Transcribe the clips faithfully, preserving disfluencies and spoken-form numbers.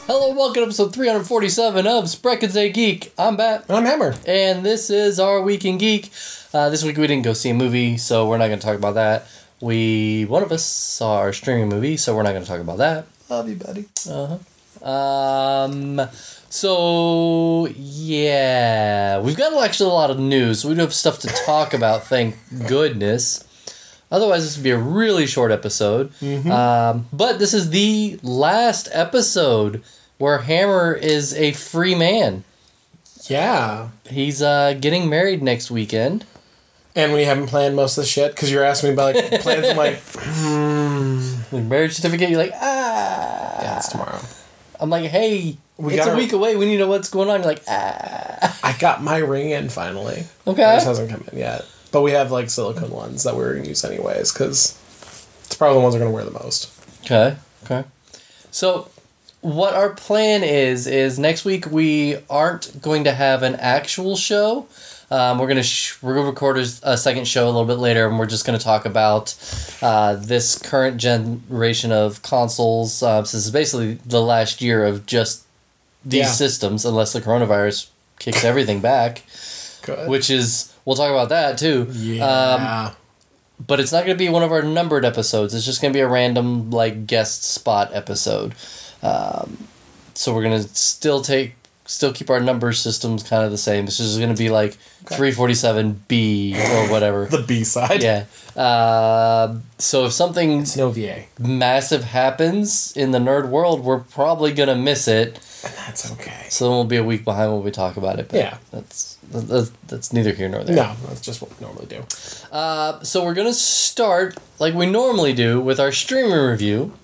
Hello, welcome to episode three forty-seven of Spreckens A Geek. I'm Bat. I'm Hammer. And this is our Week in Geek. Uh, this week we didn't go see a movie, so we're not going to talk about that. We, one of us saw our streaming movie, so we're not going to talk about that. Love you, buddy. Uh-huh. Um, so, yeah. We've got actually a lot of news. We do have stuff to talk about, thank goodness. Otherwise, this would be a really short episode. Mm-hmm. Um, but this is the last episode where Hammer is a free man. Yeah. He's uh, getting married next weekend. And we haven't planned most of the shit, because you're asking me about like plans. I'm like, hmm. The marriage certificate, you're like, ah. Yeah, it's tomorrow. I'm like, hey, we it's gotta, a week away. We need to know what's going on. You're like, ah. I got my ring in finally. Okay. It just hasn't come in yet. But we have like silicone ones that we're going to use anyways, because it's probably the ones we're going to wear the most. Okay. Okay. So, what our plan is, is next week we aren't going to have an actual show. Um, we're gonna sh- we're gonna record a, a second show a little bit later, and we're just gonna talk about uh, this current generation of consoles. Uh, so this is basically the last year of just these yeah. systems, unless the coronavirus kicks everything back. Good. Which is, we'll talk about that too. Yeah. Um, but it's not gonna be one of our numbered episodes. It's just gonna be a random like guest spot episode. Um, so we're gonna still take. Still keep our number systems kind of the same. This is going to be like okay. three forty-seven B or whatever. The B side. Yeah. Uh, so if something it's no V A. massive happens in the nerd world, we're probably going to miss it. And that's okay. So then we'll be a week behind when we talk about it. But yeah. That's, that's, that's neither here nor there. No, that's just what we normally do. Uh, so we're going to start, like we normally do, with our streaming review.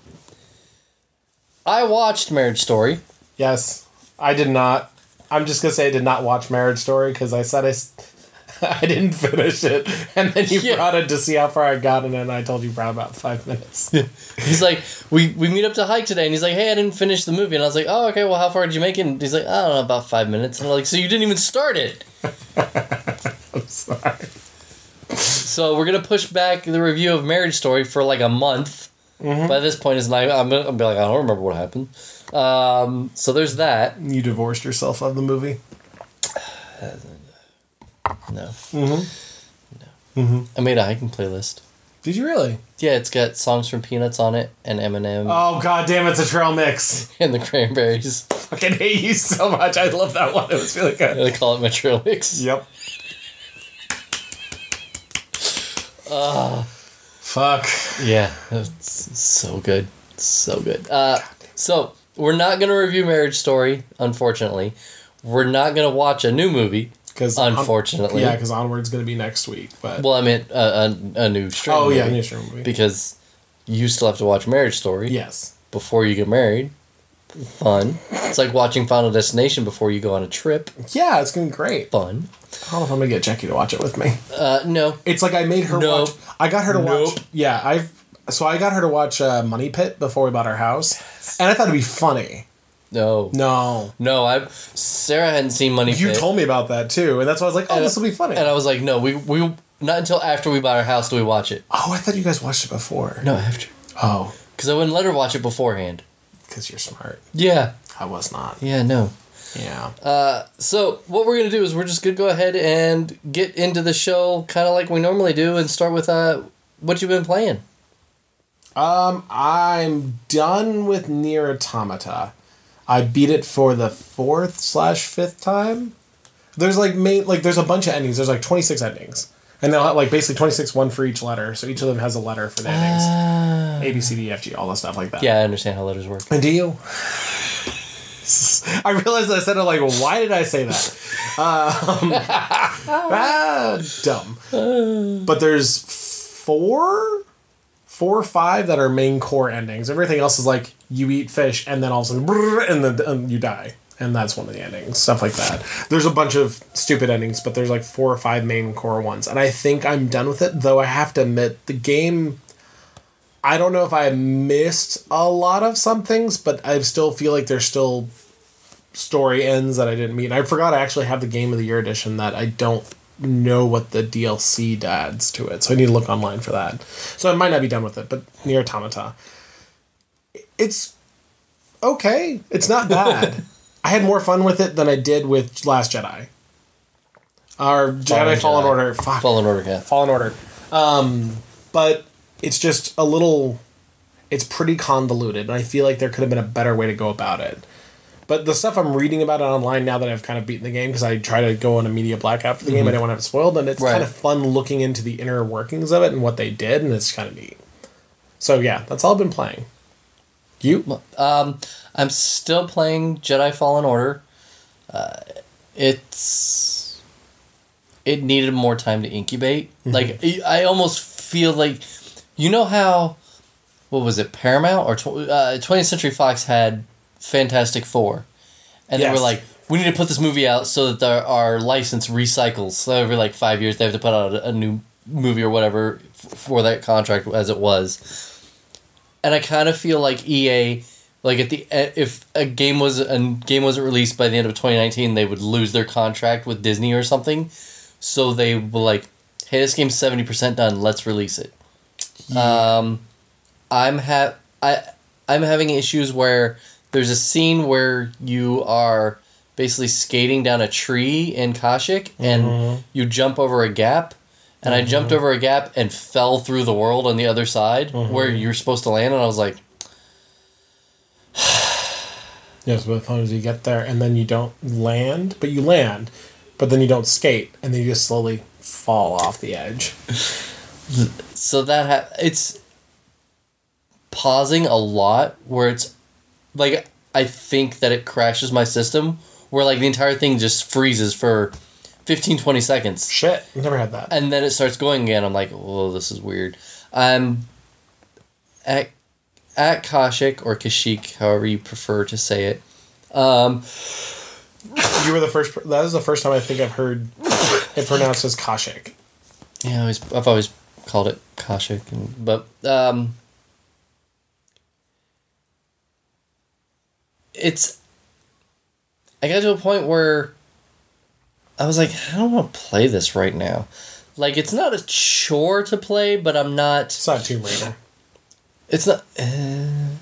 I watched Marriage Story. Yes. I did not. I'm just going to say I did not watch Marriage Story because I said I, I didn't finish it. And then you yeah. brought it to see how far I got, and then I told you for about five minutes. He's like, we, we meet up to hike today, and he's like, hey, I didn't finish the movie. And I was like, oh, okay, well, how far did you make it? And he's like, I don't know, about five minutes. And I'm like, so you didn't even start it. I'm sorry. So we're going to push back the review of Marriage Story for like a month. Mm-hmm. By this point, it's not, I'm going to be like, I don't remember what happened. Um, so there's that. You divorced yourself of the movie? No. Mm-hmm. No. Mm-hmm. I made a hiking playlist. Did you really? Yeah, it's got songs from Peanuts on it and Eminem. Oh, god damn, it's a trail mix. And the Cranberries. I fucking hate you so much. I love that one. It was really good. They call it my trail mix. Yep. Uh, Fuck. Yeah, it's so good. So good. Uh, so... We're not going to review Marriage Story, unfortunately. We're not going to watch a new movie, Cause unfortunately. On, yeah, because Onward's going to be next week. But Well, I meant a, a, a new streaming Oh, movie. yeah, a new streaming movie. Because you still have to watch Marriage Story. Yes. Before you get married. Fun. It's like watching Final Destination before you go on a trip. Yeah, it's going to be great. Fun. I don't know if I'm going to get Jackie to watch it with me. Uh, no. It's like I made her nope. watch... I got her to nope. watch... Yeah, I've... So I got her to watch uh, Money Pit before we bought our house. And I thought it'd be funny. No. No. No, I Sarah hadn't seen Money you Pit. You told me about that too, and that's why I was like, oh, and, this will be funny. And I was like, no, we we not until after we bought our house do we watch it. Oh, I thought you guys watched it before. No, after. Oh. Because I wouldn't let her watch it beforehand. Because you're smart. Yeah. I was not. Yeah, no. Yeah. Uh, so what we're going to do is we're just going to go ahead and get into the show kind of like we normally do and start with uh, what you've been playing. Um, I'm done with Nier Automata. I beat it for the fourth slash fifth time. There's like main like there's a bunch of endings. There's like twenty-six endings, and they'll have like basically twenty-six, one for each letter. So each of them has a letter for the endings. Uh, A B C D E F G, all that stuff like that. Yeah, I understand how letters work. And do you? I realized I said it like, why did I say that? Um, ah, dumb. But there's four. Four or five that are main core endings. Everything else is like you eat fish and then all of a sudden brrr, and then and you die. And that's one of the endings. Stuff like that. There's a bunch of stupid endings, but there's like four or five main core ones. And I think I'm done with it, though I have to admit the game, I don't know if I missed a lot of some things, but I still feel like there's still story ends that I didn't meet. And I forgot I actually have the Game of the Year edition that I don't know what the D L C adds to it, so I need to look online for that. So I might not be done with it, but Nier Automata, it's okay. It's not bad. I had more fun with it than I did with Last Jedi. Or Jedi Fallen, Fallen Jedi. Order. Fuck. Fallen Order, yeah. Fallen Order. Um, but it's just a little... It's pretty convoluted, and I feel like there could have been a better way to go about it. But the stuff I'm reading about it online now that I've kind of beaten the game, because I try to go on a media blackout for the mm-hmm. game, I didn't want to have it spoiled, and it's right. kind of fun looking into the inner workings of it and what they did, and it's kind of neat. So yeah, that's all I've been playing. You? Um, I'm still playing Jedi Fallen Order. Uh, it's... It needed more time to incubate. Mm-hmm. Like, I almost feel like... You know how... What was it, Paramount or tw- uh, twentieth Century Fox had Fantastic Four, and yes. they were like, "We need to put this movie out so that there, our license recycles." So every like five years, they have to put out a, a new movie or whatever f- for that contract as it was. And I kind of feel like E A, like at the if a game was a game wasn't released by the end of twenty nineteen, they would lose their contract with Disney or something. So they were like, "Hey, this game's seventy percent done. Let's release it." Yeah. Um. I'm ha- I I'm having issues where there's a scene where you are basically skating down a tree in Kashyyyk and mm-hmm. you jump over a gap, and mm-hmm. I jumped over a gap and fell through the world on the other side mm-hmm. where you're supposed to land, and I was like, yes, but as long as you get there and then you don't land, but you land, but then you don't skate, and then you just slowly fall off the edge. So that ha- it's. Pausing a lot where it's like I think that it crashes my system where like the entire thing just freezes for fifteen to twenty seconds. Shit, I've never had that. And then it starts going again. I'm like, oh, this is weird. I'm at at Kashyyyk or Kashyyyk, however you prefer to say it. Um, you were the first. That is the first time I think I've heard it pronounced as Kashyyyk. Yeah, I always, I've always called it Kashyyyk, and, but um. It's... I got to a point where I was like, I don't want to play this right now. Like, it's not a chore to play, but I'm not... It's not Tomb Raider. It's not... Uh,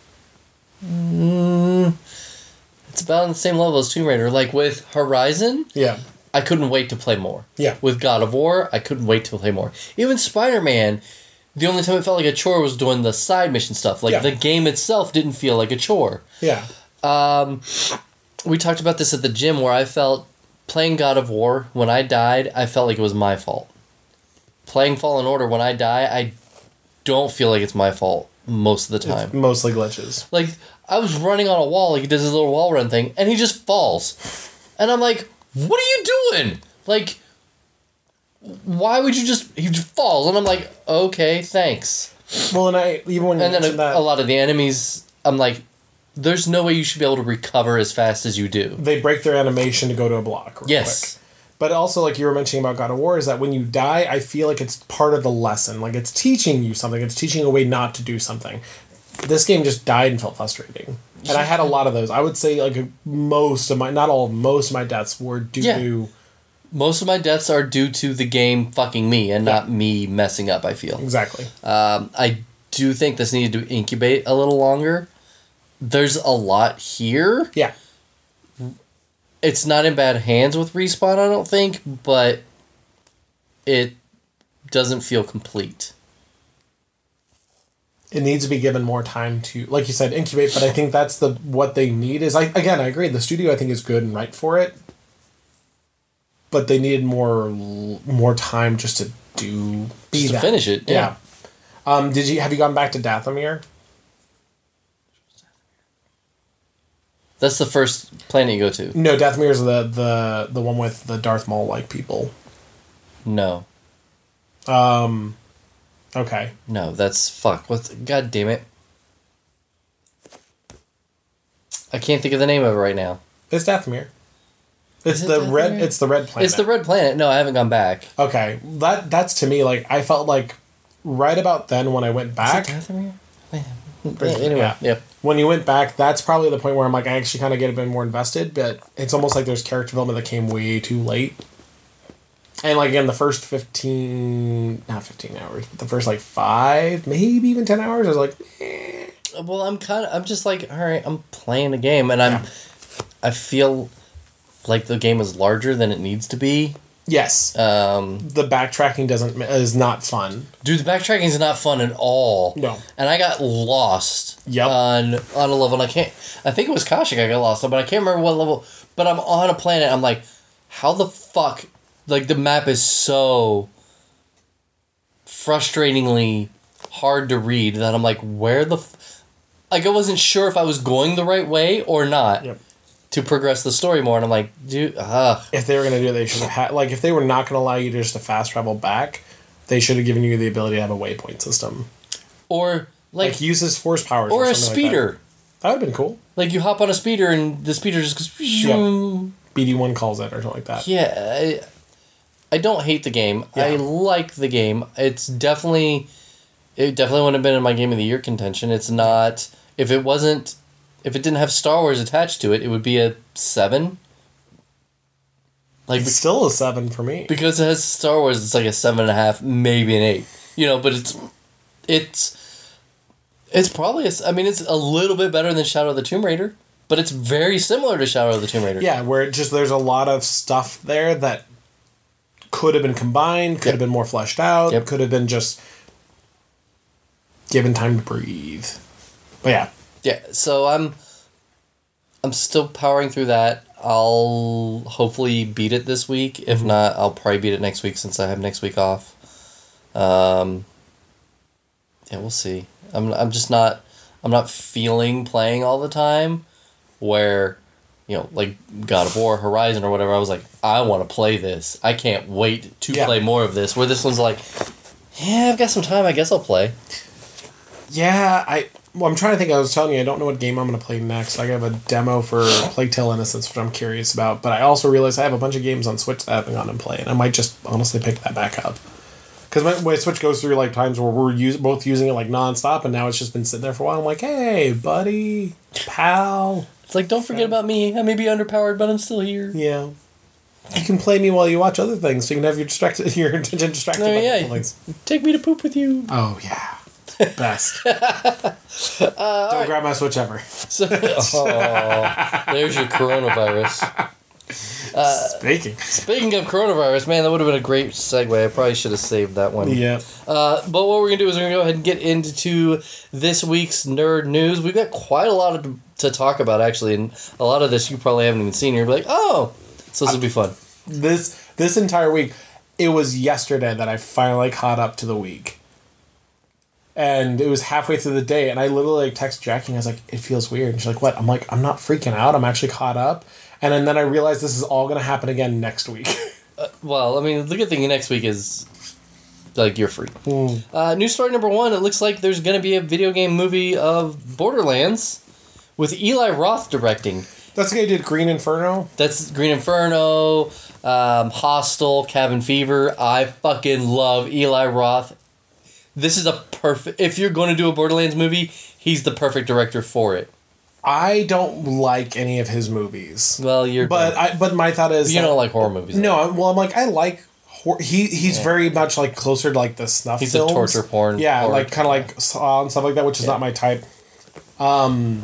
mm, it's about on the same level as Tomb Raider. Like, with Horizon... Yeah. I couldn't wait to play more. Yeah. With God of War, I couldn't wait to play more. Even Spider-Man... The only time it felt like a chore was doing the side mission stuff. Like, yeah. the game itself didn't feel like a chore. Yeah. Um, we talked about this at the gym where I felt playing God of War, when I died, I felt like it was my fault. Playing Fallen Order, when I die, I don't feel like it's my fault most of the time. It's mostly glitches. Like, I was running on a wall, like he does his little wall run thing, and he just falls. And I'm like, what are you doing? Like, why would you just... He just falls. And I'm like, okay, thanks. Well, and I... Even when you and then a, that, a lot of the enemies, I'm like... There's no way you should be able to recover as fast as you do. They break their animation to go to a block real yes. quick. But also, like you were mentioning about God of War, is that when you die, I feel like it's part of the lesson. Like, it's teaching you something. It's teaching a way not to do something. This game just died and felt frustrating. And I had a lot of those. I would say, like, most of my... Not all, most of my deaths were due yeah. to... Most of my deaths are due to the game fucking me and yeah. not me messing up, I feel. Exactly. Um, I do think this needed to incubate a little longer. There's a lot here. Yeah. It's not in bad hands with Respawn, I don't think, but it doesn't feel complete. It needs to be given more time to, like you said, incubate, but I think that's the what they need is, I again, I agree, the studio I think is good and right for it, but they needed more more time just to do... Be just to that. finish it, yeah. yeah. Um, did you, have you gone back to Dathomir? That's the first planet you go to. No, Dathomir is the, the, the one with the Darth Maul-like people. No. Um, okay. No, that's... Fuck. What's... God damn it. I can't think of the name of it right now. It's Dathomir. It's Is the it red. It's the red planet. It's the red planet. No, I haven't gone back. Okay, that that's to me like I felt like right about then when I went back. Is it Dathomir? Anyway, yeah. Yep. When you went back, that's probably the point where I'm like, I actually kind of get a bit more invested, but it's almost like there's character development that came way too late. And like again, the first fifteen, not fifteen hours, but the first like five, maybe even ten hours, I was like, eh. Well, I'm kind of. I'm just like, all right. I'm playing a game, and I'm. Yeah. I feel like the game is larger than it needs to be. Yes. Um, the backtracking doesn't is not fun. Dude, the backtracking is not fun at all. No. And I got lost. Yep. On on a level, and I can't. I think it was Kashik I got lost on, but I can't remember what level. But I'm on a planet. I'm like, how the fuck? Like the map is so frustratingly hard to read that I'm like, where the, f-? like I wasn't sure if I was going the right way or not. Yep. To progress the story more, and I'm like, dude, ah. If they were gonna do it, they should have had, like, if they were not gonna allow you to just to fast travel back, they should have given you the ability to have a waypoint system, or like, like uses force powers, or, or a speeder. Like that that would have been cool. Like you hop on a speeder, and the speeder just goes. Yep. B D one calls it, or something like that. Yeah, I, I don't hate the game. Yeah. I like the game. It's definitely, it definitely wouldn't have been in my game of the year contention. It's not. If it wasn't. If it didn't have Star Wars attached to it, it would be a seven. Like it's still a seven for me. Because it has Star Wars, it's like a seven and a half, maybe an eight. You know, but it's it's it's probably a, I mean it's a little bit better than Shadow of the Tomb Raider, but it's very similar to Shadow of the Tomb Raider. Yeah, where it just there's a lot of stuff there that could have been combined, could yep. have been more fleshed out, yep. could have been just given time to breathe. But yeah. Yeah, so I'm I'm still powering through that. I'll hopefully beat it this week. If mm-hmm. not, I'll probably beat it next week since I have next week off. Um, yeah, we'll see. I'm I'm just not I'm not feeling playing all the time where, you know, like God of War, Horizon or whatever, I was like, I want to play this. I can't wait to yeah. play more of this. Where this one's like, yeah, I've got some time, I guess I'll play. Yeah, I Well, I'm trying to think. I was telling you, I don't know what game I'm going to play next. I have a demo for Plague Tale Innocence, which I'm curious about. But I also realized I have a bunch of games on Switch that I haven't gone and play, and I might just honestly pick that back up. Because my, my Switch goes through like times where we're use, both using it like nonstop, and now it's just been sitting there for a while. I'm like, hey, buddy, pal. It's like, don't forget about me. I may be underpowered, but I'm still here. Yeah. You can play me while you watch other things, so you can have your distracted your attention distracted oh, by yeah. things. Take me to poop with you. Oh, yeah. Best. uh, Don't right. grab my Switch ever. So, oh, there's your coronavirus. Uh, speaking. Speaking of coronavirus, man, that would have been a great segue. I probably should have saved that one. Yeah. Uh, but what we're going to do is we're going to go ahead and get into this week's nerd news. We've got quite a lot of, to talk about, actually, and a lot of this you probably haven't even seen. You're like, oh, so this will be fun. This this entire week, it was yesterday that I finally caught up to the week. And it was halfway through the day, and I literally like texted Jackie, and I was like, it feels weird. And she's like, what? I'm like, I'm not freaking out. I'm actually caught up. And then, then I realized this is all going to happen again next week. uh, well, I mean, the good thing next week is, like, you're free. Mm. Uh, news story number one, it looks like there's going to be a video game movie of Borderlands with Eli Roth directing. That's the guy who did Green Inferno? That's Green Inferno, um, Hostel, Cabin Fever. I fucking love Eli Roth. This is a perfect... If you're going to do a Borderlands movie, he's the perfect director for it. I don't like any of his movies. Well, you're... But I, but my thought is... You don't like horror movies. No, though. Well, I'm like, I like... Hor- he He's yeah. very much like closer to like the snuff he's films. He's a torture porn. Yeah, horror. like kind of like Saw and stuff like that, which is yeah. not my type. Um,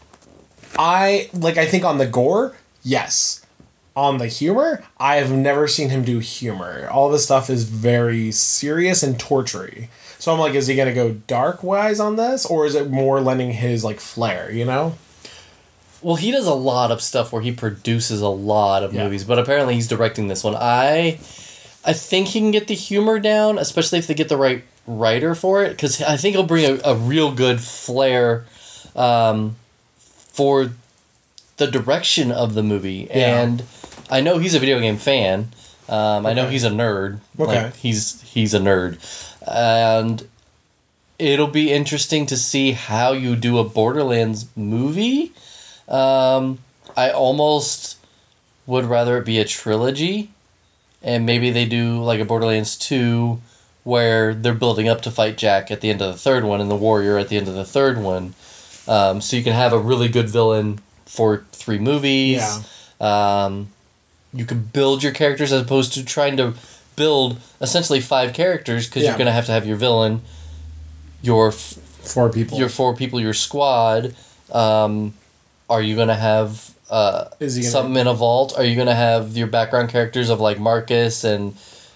I... Like, I think on the gore, yes. On the humor, I have never seen him do humor. All this stuff is very serious and tortury. So I'm like, is he going to go dark-wise on this? Or is it more lending his, like, flair, you know? Well, he does a lot of stuff where he produces a lot of yeah. movies, but apparently he's directing this one. I I think he can get the humor down, especially if they get the right writer for it, because I think he'll bring a, a real good flair um, for the direction of the movie. Yeah. And I know he's a video game fan. Um, okay. I know he's a nerd. Okay. Like, he's he's a nerd. And it'll be interesting to see how you do a Borderlands movie. Um, I almost would rather it be a trilogy, and maybe they do like a Borderlands two where they're building up to fight Jack at the end of the third one and the Warrior at the end of the third one. Um, so you can have a really good villain for three movies. Yeah. Um, you can build your characters as opposed to trying to build essentially five characters because yeah. you're going to have to have your villain, your f- Four people. your four people, your squad. Um, are you gonna have uh, Is he gonna- something in a vault? Are you gonna have your background characters of like Marcus and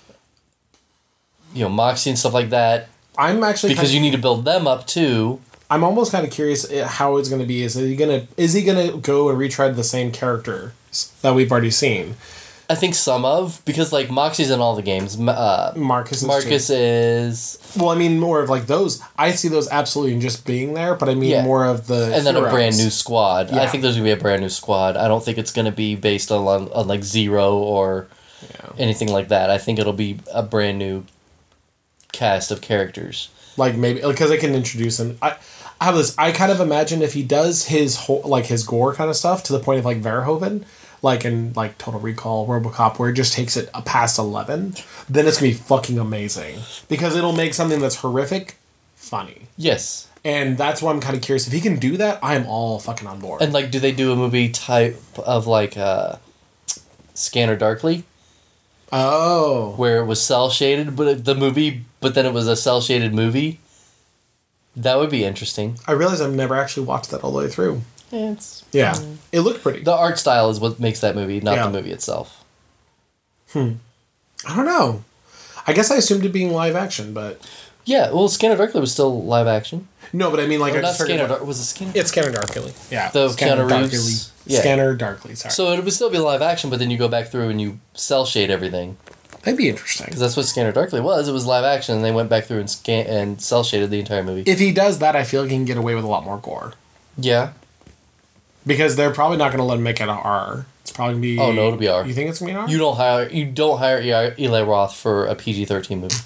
you know Moxie and stuff like that? I'm actually Because kinda, you need to build them up too. I'm almost kind of curious how it's going to be. Is he gonna is he gonna go and retread the same characters that we've already seen? I think some of because like Moxie's in all the games. Uh, Marcus. Is Marcus too. is, Well, I mean more of like those. I see those absolutely just being there, but I mean Yeah. more of the and then a heroes. brand new squad. I Yeah. think there's gonna be a brand new squad. I don't think it's gonna be based on, on, on like Zero or Yeah. anything like that. I think it'll be a brand new cast of characters. Like maybe because I can introduce him. I, I have this. I kind of imagine if he does his whole like his gore kind of stuff to the point of like Verhoeven, like in like Total Recall, RoboCop, where it just takes it past eleven, then it's gonna be fucking amazing because it'll make something that's horrific funny, Yes. and that's why I'm kind of curious if he can do that. I am all fucking on board. And like, do they do a movie type of like uh, Scanner Darkly, oh, where it was cell shaded, but it- the movie, but then it was a cell shaded movie? That would be interesting. I realize I've never actually watched that all the way through. It's Yeah, it looked pretty. the art style is what makes that movie, not Yeah. the movie itself. I don't know. I guess I assumed it being live action, but Yeah, well, Scanner Darkly was still live action. no. But I mean, like, Or I not just figured Scanner what- Dark. Was it Scanner? It's Scanner Darkly. Yeah. The Scanner Keanu Darkly. Reeves- yeah. Scanner Darkly, sorry. So it would still be live action, but then you go back through and you cell shade everything. That'd be interesting. Because that's what Scanner Darkly was. It was live action, and they went back through and scan and cell shaded the entire movie. If he does that, I feel like he can get away with a lot more gore. Yeah. Because they're probably not going to let him make it an R. It's probably going to be... Oh, no, it'll be R. You think it's going to be an R? You don't hire you don't hire Eli Eli Roth for a P G thirteen movie.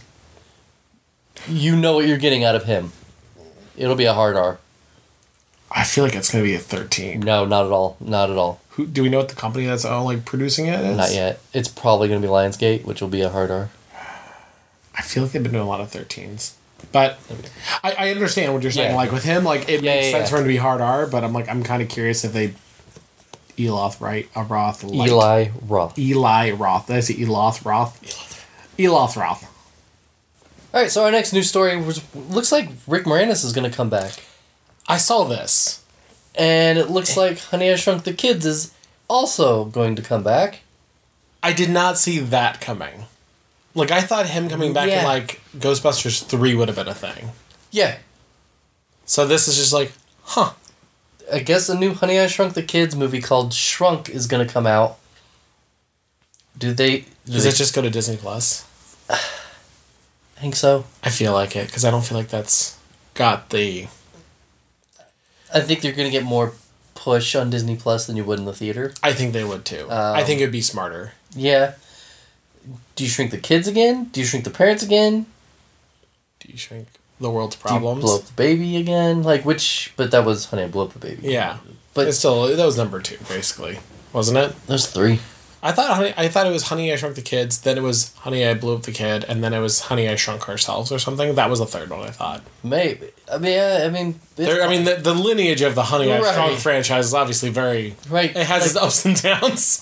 You know what you're getting out of him. It'll be a hard R. I feel like it's going to be a thirteen. No, not at all. Not at all. Who, do we know what the company that's uh, like producing it is? Not yet. It's probably going to be Lionsgate, which will be a hard R. I feel like they've been doing a lot of thirteens. But I, I understand what you're saying. Yeah. Like with him, like it Yeah, makes yeah, sense yeah. for him to be hard R, but I'm like I'm kind of curious if they Eloth right a Roth like, Eli Roth. Eli Roth. Did I say Eloth Roth? Eloth Roth. All right, so our next news story was looks like Rick Moranis is going to come back, I saw this. and it looks like Honey I Shrunk the Kids is also going to come back. I did not see that coming. Like I thought him coming back Yeah. in like Ghostbusters three would have been a thing. Yeah, So this is just like, huh. I guess a new Honey I Shrunk the Kids movie called Shrunk is going to come out. Do they? Do Does they it just go to Disney Plus? I think so. I feel like it because I don't feel like that's got the. I think they're going to get more push on Disney Plus than you would in the theater. I think they would too. Um, I think it'd be smarter. Yeah. Do you shrink the kids again? Do you shrink the parents again? Do you shrink the world's Do you problems? blow up the baby again? Like which? But that was Honey I Blew Up the Baby. Yeah, But- but it's still that was number two basically, wasn't it? There's three. I thought honey, I thought it was Honey I Shrunk the Kids. Then it was Honey I Blew Up the Kid, and then it was Honey I Shrunk Ourselves or something. That was the third one. I thought. Maybe. I mean, yeah, I mean. it's- There, I mean, the, the lineage of the Honey I Right. Shrunk franchise is obviously very. Right. It has like, its ups and downs.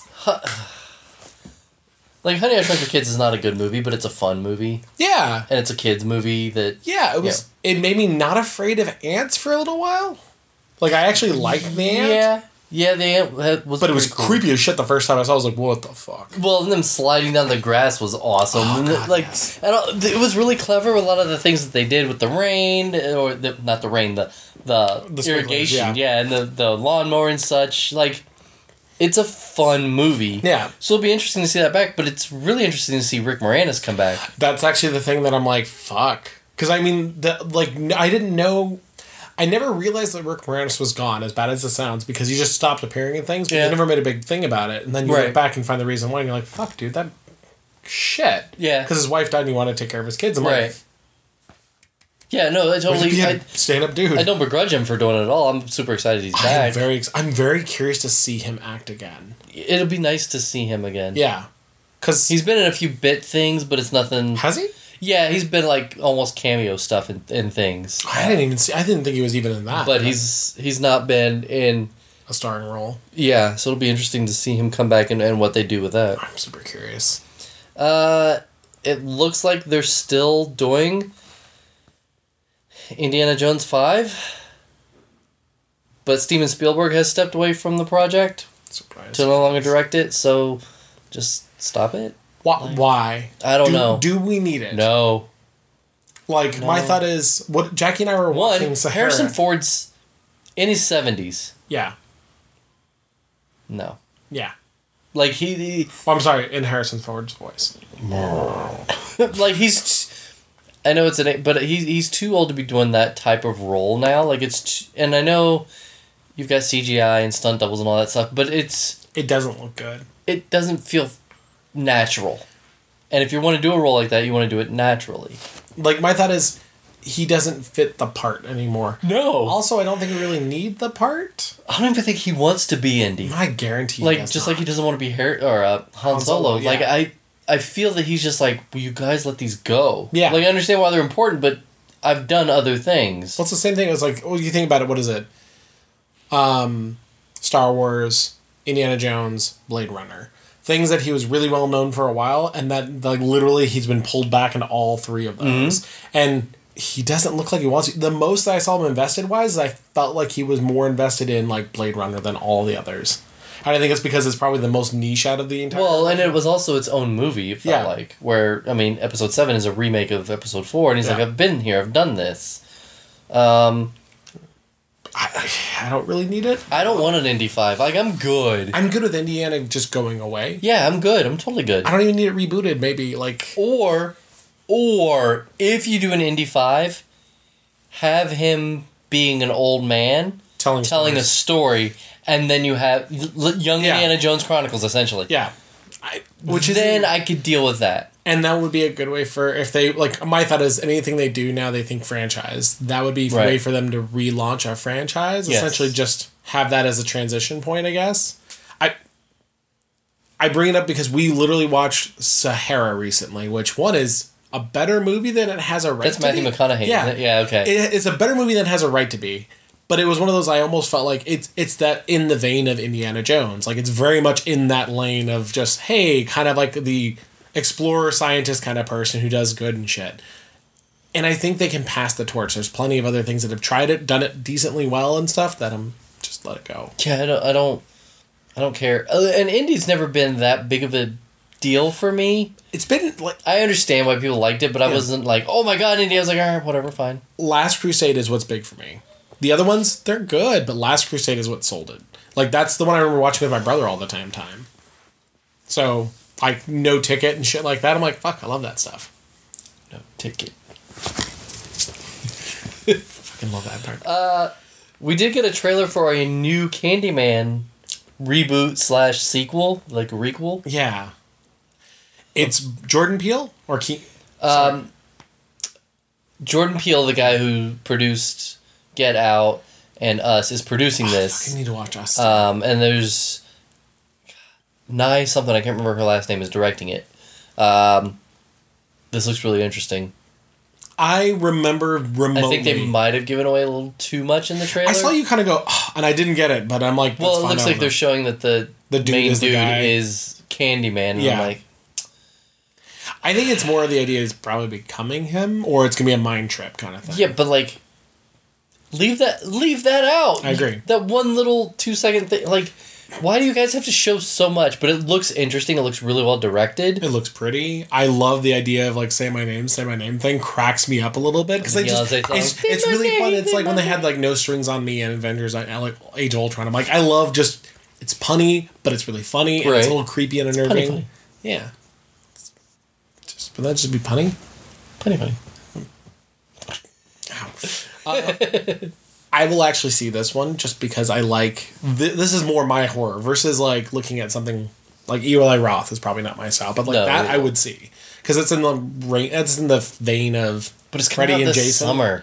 like Honey I Shrunk the Kids is not a good movie, but it's a fun movie, Yeah, and it's a kids movie that. yeah. It was. It made me not afraid of ants for a little while. Like I actually liked the ant. Yeah. Yeah, the ant had- was. But it was pretty cool. creepy as shit the first time I saw. it. I was like, "What the fuck?" Well, and them sliding down the grass was awesome. Oh, And it, God, like, yes. I don't, it was really clever. A lot of the things that they did with the rain, or the, not the rain, the the, The sprinklers, irrigation, yeah. yeah. and the the lawnmower and such. Like, it's a fun movie. Yeah. So it'll be interesting to see that back. But it's really interesting to see Rick Moranis come back. That's actually the thing that I'm like, fuck. Because I mean, the, like, n- I didn't know. I never realized that Rick Moranis was gone, as bad as it sounds, because he just stopped appearing in things, but Yeah. they never made a big thing about it. And then you Right. look back and find the reason why, and you're like, fuck, dude, that shit. Yeah. Because his wife died and he wanted to take care of his kids. I'm Right. like, Yeah. No, I totally. be I, a stand-up dude. I don't begrudge him for doing it at all. I'm super excited he's I'm back. very, ex- I'm very curious to see him act again. It'll be nice to see him again. Yeah. Because He's been in a few bit things, but it's nothing. has he? Yeah, he's been like almost cameo stuff in, in things. I didn't even see. I didn't think he was even in that. But he's he's not been in. a starring role. Yeah, so it'll be interesting to see him come back and, and what they do with that. I'm super curious. Uh, it looks like they're still doing Indiana Jones five. But Steven Spielberg has stepped away from the project. Surprise. To no longer direct it, so just stop it. Why? Like, why? I don't do, know. Do we need it? No. Like, no. my thought is, what Jackie and I were watching One, Sahara. Harrison Ford's in his seventies. Yeah. No. Yeah. Like, he... he well, I'm sorry, in Harrison Ford's voice. No. Like, he's... I know it's an... But he's, he's too old to be doing that type of role now. Like, it's... T- and I know you've got C G I and stunt doubles and all that stuff, but it's... It doesn't look good. It doesn't feel natural. And if you want to do a role like that, you want to do it naturally. Like, my thought is, he doesn't fit the part anymore. No. Also, I don't think we really need the part. I don't even think he wants to be Indy. I guarantee Like, he just not. like he doesn't want to be Harry or uh, Han, Han Solo. Solo, yeah. Like, I, I feel that he's just like, will you guys let these go? Yeah. Like, I understand why they're important, but I've done other things. Well, it's the same thing as, like, well, you think about it, what is it? Um, Star Wars, Indiana Jones, Blade Runner. Things that he was really well known for a while, and that, like, literally he's been pulled back into all three of those. Mm-hmm. And he doesn't look like he wants to. The most that I saw him invested wise, I felt like he was more invested in, like, Blade Runner than all the others. And I think it's because it's probably the most niche out of the entire Well, movie. and it was also its own movie, it felt Yeah. like. Where, I mean, Episode seven is a remake of Episode four, and he's Yeah. like, I've been here, I've done this. Um... I, I don't really need it. I don't want an Indy five. Like, I'm good. I'm good with Indiana just going away. Yeah, I'm good. I'm totally good. I don't even need it rebooted, maybe, like... Or, or, if you do an Indy five, have him being an old man, Telling telling stories. a story, and then you have Young Yeah. Indiana Jones Chronicles, essentially. Yeah. I, Which then I could deal with that. And that would be a good way for, if they, like, my thought is anything they do now, they think franchise. That would be a Right. way for them to relaunch a franchise. Yes. Essentially just have that as a transition point, I guess. I I bring it up because we literally watched Sahara recently, which one is a better movie than it has a right That's to Matthew be. McConaughey. Yeah. Isn't it? Yeah, okay. It, it's a better movie than it has a right to be. But it was one of those I almost felt like it's it's that in the vein of Indiana Jones. Like, it's very much in that lane of just, hey, kind of like the explorer scientist kind of person who does good and shit. And I think they can pass the torch. There's plenty of other things that have tried it, done it decently well and stuff that I'm just let it go. Yeah, I don't, I don't, I don't care. Uh, And Indy's never been that big of a deal for me. It's been like I understand why people liked it, but I Yeah. wasn't like, oh my god, Indy. I was like, all right, whatever, fine. Last Crusade is what's big for me. The other ones, they're good, but Last Crusade is what sold it. Like, that's the one I remember watching with my brother all the time. Time. So, like, no ticket and shit like that. I'm like, fuck, I love that stuff. No ticket. Fucking love that part. Uh, we did get a trailer for a new Candyman reboot slash sequel, like a requel. Yeah. It's Jordan Peele or Ke- Um, Jordan Peele, the guy who produced Get Out and Us, is producing I this. need to watch Us. Um, and there's Nye something, I can't remember her last name, is directing it. Um, this looks really interesting. I remember remotely. I think they might have given away a little too much in the trailer. I saw you kind of go, oh, and I didn't get it, but I'm like, Well, that's it fine, looks I like don't they're know. showing that the, The dude main is the dude guy. is Candyman. And Yeah. I'm like, I think it's more of the idea is probably becoming him, or it's gonna be a mind trip kind of thing. yeah, but like, leave that leave that out. I agree. That one little two second thing, like, why do you guys have to show so much? But it looks interesting. It looks really well directed. It looks pretty. I love the idea of like say my name, say my name thing. Cracks me up a little bit because I Yeah, just say something. it's, Say it's my really name, fun. It's say like when my they had like No Strings on Me and Avengers, I, I like Age of Ultron. I'm like I love just it's punny, but it's really funny and Right. it's a little creepy and unnerving. funny. Yeah. It's just but that just be punny. Funny, funny. Ow. Uh, I will actually see this one just because I like th- this is more my horror versus like looking at something like Eli Roth is probably not my style, but like No, that yeah. I would see because it's in the ra- it's in the vein of But it's coming Freddy out and this Jason. summer.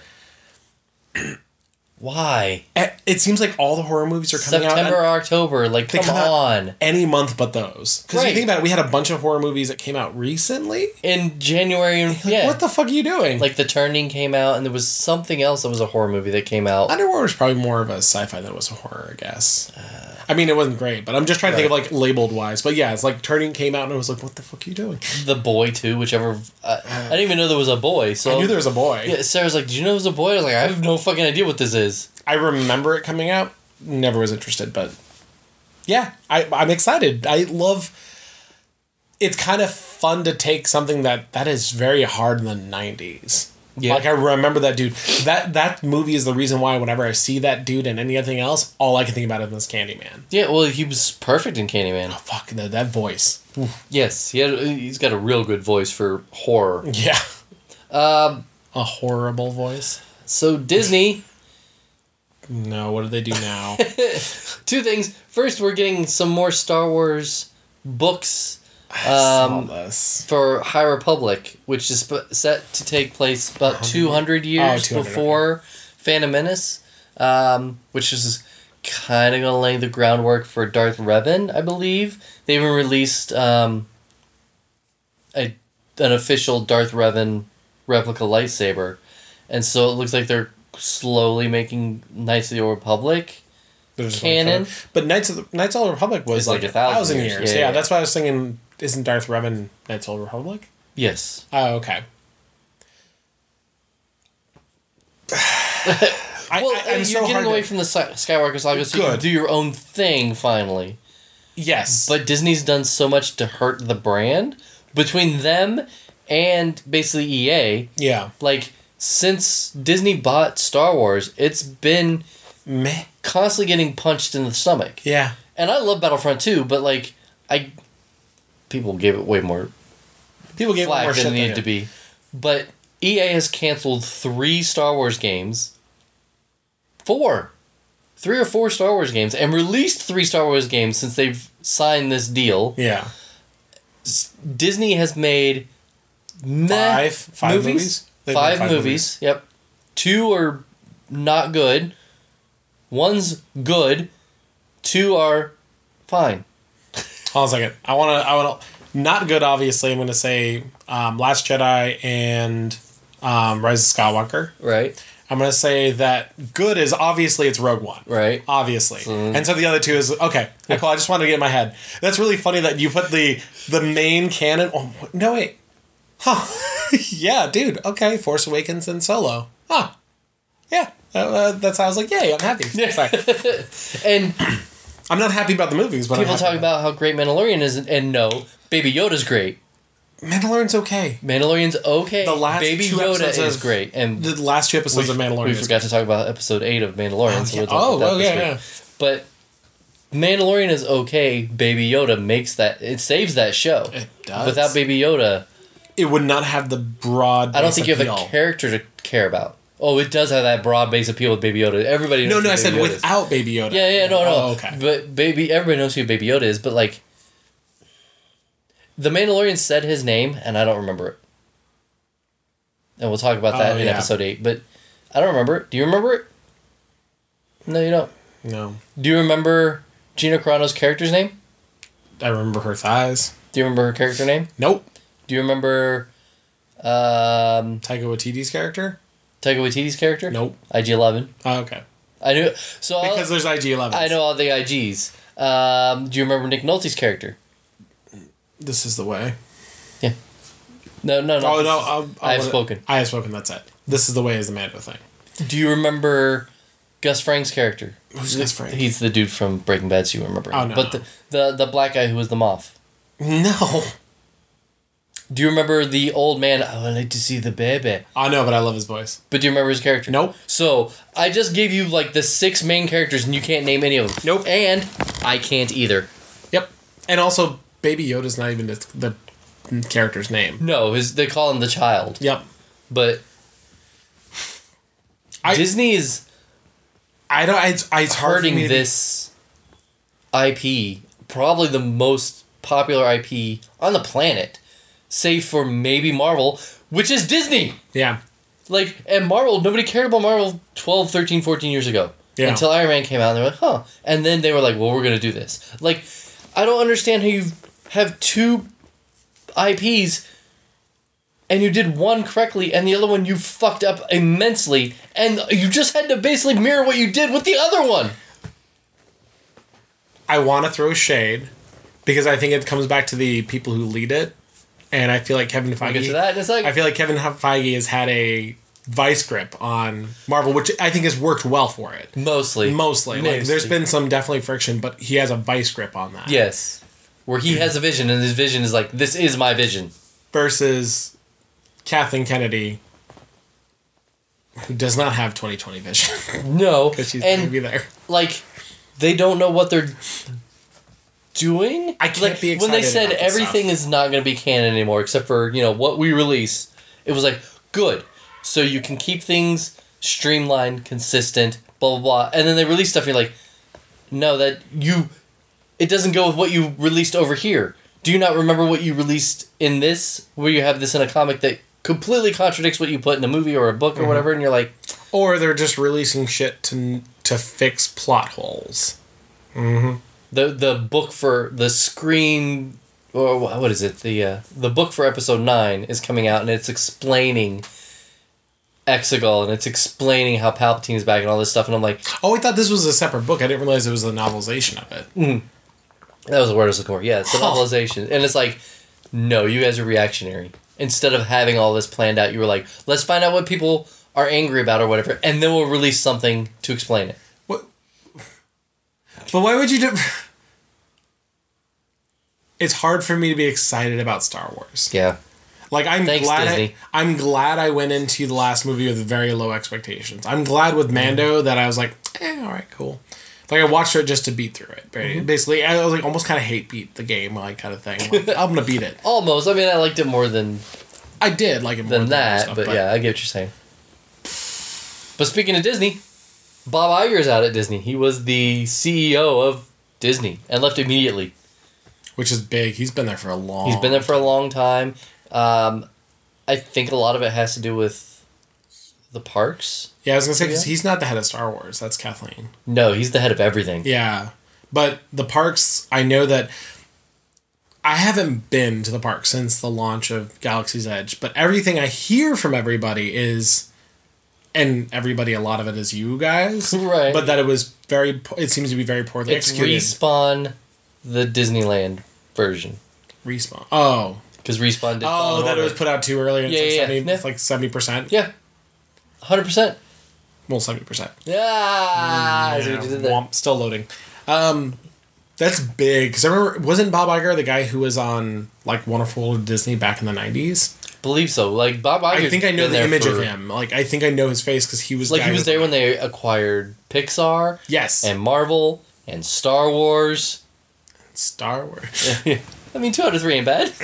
Why? Eh, It seems like all the horror movies are coming September, out at October. Like, They come, come out- on. any month but those. Because Right. you think about it, we had a bunch of horror movies that came out recently. In January, and Like, yeah. what the fuck are you doing? Like, The Turning came out, and there was something else that was a horror movie that came out. Underwater is probably more of a sci-fi than it was a horror, I guess. I mean, it wasn't great, but I'm just trying to think of like labeled wise. But yeah, it's like Turning came out and I was like, what the fuck are you doing? The Boy too, whichever. Uh, I didn't even know there was a boy. So I knew there was a boy. Yeah, Sarah's like, "Did you know there was a boy?" I was like, "I have no fucking idea what this is." I remember it coming out. Never was interested, but yeah, I I'm excited. I love. It's kind of fun to take something that that is very hard in the nineties. Yeah. Like, I remember that dude. That that movie is the reason why whenever I see that dude and anything else, all I can think about is this Candyman. Yeah, well, he was perfect in Candyman. Oh, fuck, that, that voice. Yes, he had, he's got a real good voice for horror. Yeah. Um, a horrible voice. So, Disney... No, what do they do now? Two things. First, we're getting some more Star Wars books... Um, for High Republic, which is sp- set to take place about two hundred years oh, two hundred, before okay. Phantom Menace, um, which is kind of going to lay the groundwork for Darth Revan, I believe. They even released um, a an official Darth Revan replica lightsaber, and so it looks like they're slowly making Knights of the Old Republic canon. Like, but Knights of the Knights of the Republic was like, like a thousand, thousand years. years. Yeah, yeah, yeah, that's why I was thinking. Isn't Darth Revan Knights of the Republic? Yes. Oh, okay. I, well, I, you're so getting away to... from the Skywalker saga, so Good. You can do your own thing finally. Yes. But Disney's done so much to hurt the brand between them and basically E A. Yeah. Like, since Disney bought Star Wars, it's been meh, constantly getting punched in the stomach. Yeah. And I love Battlefront two, but like, I. People gave it way more people gave flack it more than shit it needed to be. But E A has canceled three Star Wars games. Four. Three or four Star Wars games. And released three Star Wars games since they've signed this deal. Yeah. Disney has made meh five, five movies. movies? Five, five movies. movies. Yep. Two are not good. One's good. Two are fine. Hold on a second. I want to. I want to. Not good. Obviously, I'm going to say um, Last Jedi and um, Rise of Skywalker. Right. I'm going to say that good is obviously it's Rogue One. Right. Obviously, mm. and so the other two is okay. Cool. I just wanted to get in my head. That's really funny that you put the the main canon. Oh no! Wait. Huh. Yeah, dude. Okay. Force Awakens and Solo. Huh. Yeah. Uh, that's how I was like, yay! I'm happy. Yeah. Sorry. And. I'm not happy about the movies, but people I'm talk about how great Mandalorian is, and no, Baby Yoda's great. Mandalorian's okay. Mandalorian's okay. The last Baby two Yoda is of, great, and the last two episodes of Mandalorian. We forgot to talk about episode eight of Mandalorian. Oh, so yeah. we'll talk oh, about that oh yeah, yeah. But Mandalorian is okay. Baby Yoda makes that it saves that show. It does. Without Baby Yoda, it would not have the broad. I don't think you appeal. have a character to care about. Oh, it does have that broad base appeal with Baby Yoda. Everybody knows No, no, I Baby said Yoda without is. Baby Yoda. Yeah, yeah, no, no. Oh, okay. But baby, everybody knows who Baby Yoda is, but like, the Mandalorian said his name, and I don't remember it. And we'll talk about that oh, in yeah. episode eight, but I don't remember it. Do you remember it? No, you don't. No. Do you remember Gina Carano's character's name? I remember her thighs. Do you remember her character name? Nope. Do you remember um, Taika Waititi's character? Taika Waititi's character? Nope. I G eleven. Oh, okay. I knew so because I'll, there's I G eleven. I know all the I Gs. Um, do you remember Nick Nolte's character? This is the way. Yeah. No, no, no. Oh no! I'll, I'll I have spoken. I have spoken. That's it. This is the way is the Mando thing. Do you remember Gus Fring's character? Who's Gus Fring? He's the dude from Breaking Bad. So you remember? Oh no! But the, the the black guy who was the moth. No. Do you remember the old man? I would like to see the baby. I know, but I love his voice. But do you remember his character? Nope. So I just gave you like the six main characters, and you can't name any of them. Nope. And I can't either. Yep. And also, Baby Yoda's not even the, the character's name. No, his they call him the child. Yep. But I, Disney is. I don't. It's, it's hurting this I P. Probably the most popular I P on the planet. Save for maybe Marvel, which is Disney. Yeah. Like, and Marvel, nobody cared about Marvel twelve, thirteen, fourteen years ago. Yeah. Until Iron Man came out, and they were like, huh. And then they were like, well, we're going to do this. Like, I don't understand how you have two I Ps, and you did one correctly, and the other one you fucked up immensely, and you just had to basically mirror what you did with the other one. I want to throw shade because I think it comes back to the people who lead it, and I feel like Kevin Feige. We'll get to that in a second. I feel like Kevin Feige has had a vice grip on Marvel, which I think has worked well for it. Mostly, mostly. Mostly. Like, there's been some definitely friction, but he has a vice grip on that. Yes, where he has a vision, and his vision is like, this is my vision. Versus Kathleen Kennedy, who does not have twenty twenty vision. No, because she's and going to be there. Like, they don't know what they're doing. I can't like, be excited when they said about this everything stuff. is not going to be canon anymore, except for, you know, what we release. It was like, good. So you can keep things streamlined, consistent, blah, blah, blah. And then they release stuff, and you're like, no, that you... It doesn't go with what you released over here. Do you not remember what you released in this, where you have this in a comic that completely contradicts what you put in a movie or a book or Mm-hmm. whatever, and you're like... Or they're just releasing shit to to fix plot holes. Mm-hmm. The the book for the screen, or what is it? The uh, the book for episode nine is coming out, and it's explaining Exegol, and it's explaining how Palpatine's back and all this stuff, and I'm like, Oh, I thought this was a separate book. I didn't realize it was a novelization of it. mm. That was the word I was looking for. Yeah, it's a Huh. novelization, and it's like, no, you guys are reactionary. Instead of having all this planned out, you were like, let's find out what people are angry about or whatever, and then we'll release something to explain it. What? But why would you do... It's hard for me to be excited about Star Wars. Yeah. Like, I'm Thanks, glad I, Disney. I'm glad I went into the last movie with very low expectations. I'm glad with Mando that I was like, eh, all right, cool. Like, I watched it just to beat through it. Right? Mm-hmm. Basically, I was like, almost kind of hate beat the game, like, kind of thing. Like, I'm going to beat it. Almost. I mean, I liked it more than I did like it more than than that, stuff, but, yeah, I get what you're saying. But speaking of Disney, Bob Iger's out at Disney. He was the C E O of Disney and left immediately. Which is big. He's been there for a long He's been there for a long time. Um, I think a lot of it has to do with the parks. Yeah, I was going to say, because Yeah. he's not the head of Star Wars. That's Kathleen. No, he's the head of everything. Yeah. But the parks, I know that... I haven't been to the park since the launch of Galaxy's Edge, but everything I hear from everybody is... And everybody, a lot of it is you guys. Right. But that it was very... It seems to be very poorly It's executed. Respawn, the Disneyland version. Respawn. Oh. Because Respawn did Oh, Fallen that Order. it was put out too early and Yeah, it's, yeah, like yeah. seventy, Yeah. it's like seventy percent. Yeah. one hundred percent. Well, seventy percent. Yeah. I see what you did there. Womp, still loading. Um, that's big. Because I remember, wasn't Bob Iger the guy who was on, like, Wonderful World of Disney back in the nineties? Believe so. Like, Bob Iger's I think I know been the there image for- of him. Like, I think I know his face because he was the Like, guy he was with there the- when they acquired Pixar Yes. and Marvel and Star Wars. Star Wars. I mean, two out of three ain't bad.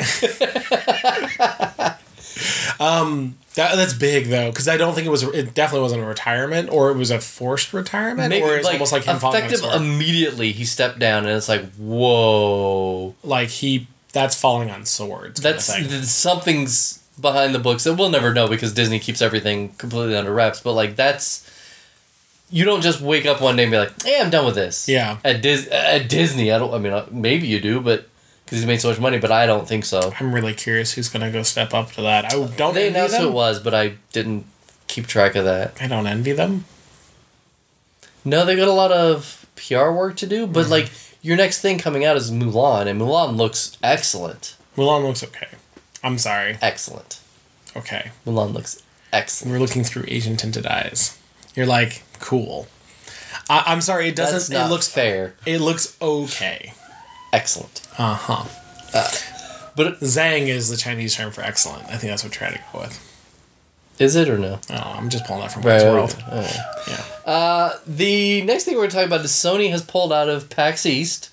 um, that that's big though, because I don't think it was. It definitely wasn't a retirement, or it was a forced retirement, Maybe, or it's like, almost like him falling on his effective sword. immediately, he stepped down, and it's like, whoa. Like he, that's falling on swords. kind of That's thing. th- something's behind the books that we'll never know because Disney keeps everything completely under wraps. But like that's, you don't just wake up one day and be like, "Hey, I'm done with this." Yeah. At Dis at Disney, I don't. I mean, uh, maybe you do, but because he's made so much money, but I don't think so. I'm really curious who's gonna go step up to that. I don't. They envy announced who them. it was, but I didn't keep track of that. I don't envy them. No, they got a lot of P R work to do, but like your next thing coming out is Mulan, and Mulan looks excellent. Mulan looks okay. I'm sorry. Excellent. Okay. Mulan looks excellent. We're looking through Asian tinted eyes. You're like, cool. I- I'm sorry. It doesn't. That's not it looks fair. It looks okay. Excellent. Uh huh. But it, Zhang is the Chinese term for excellent. I think that's what we're trying to go with. is it or no? Oh, I'm just pulling that from Right. Westworld. Oh. Yeah. Uh, the next thing we're talking about is Sony has pulled out of PAX East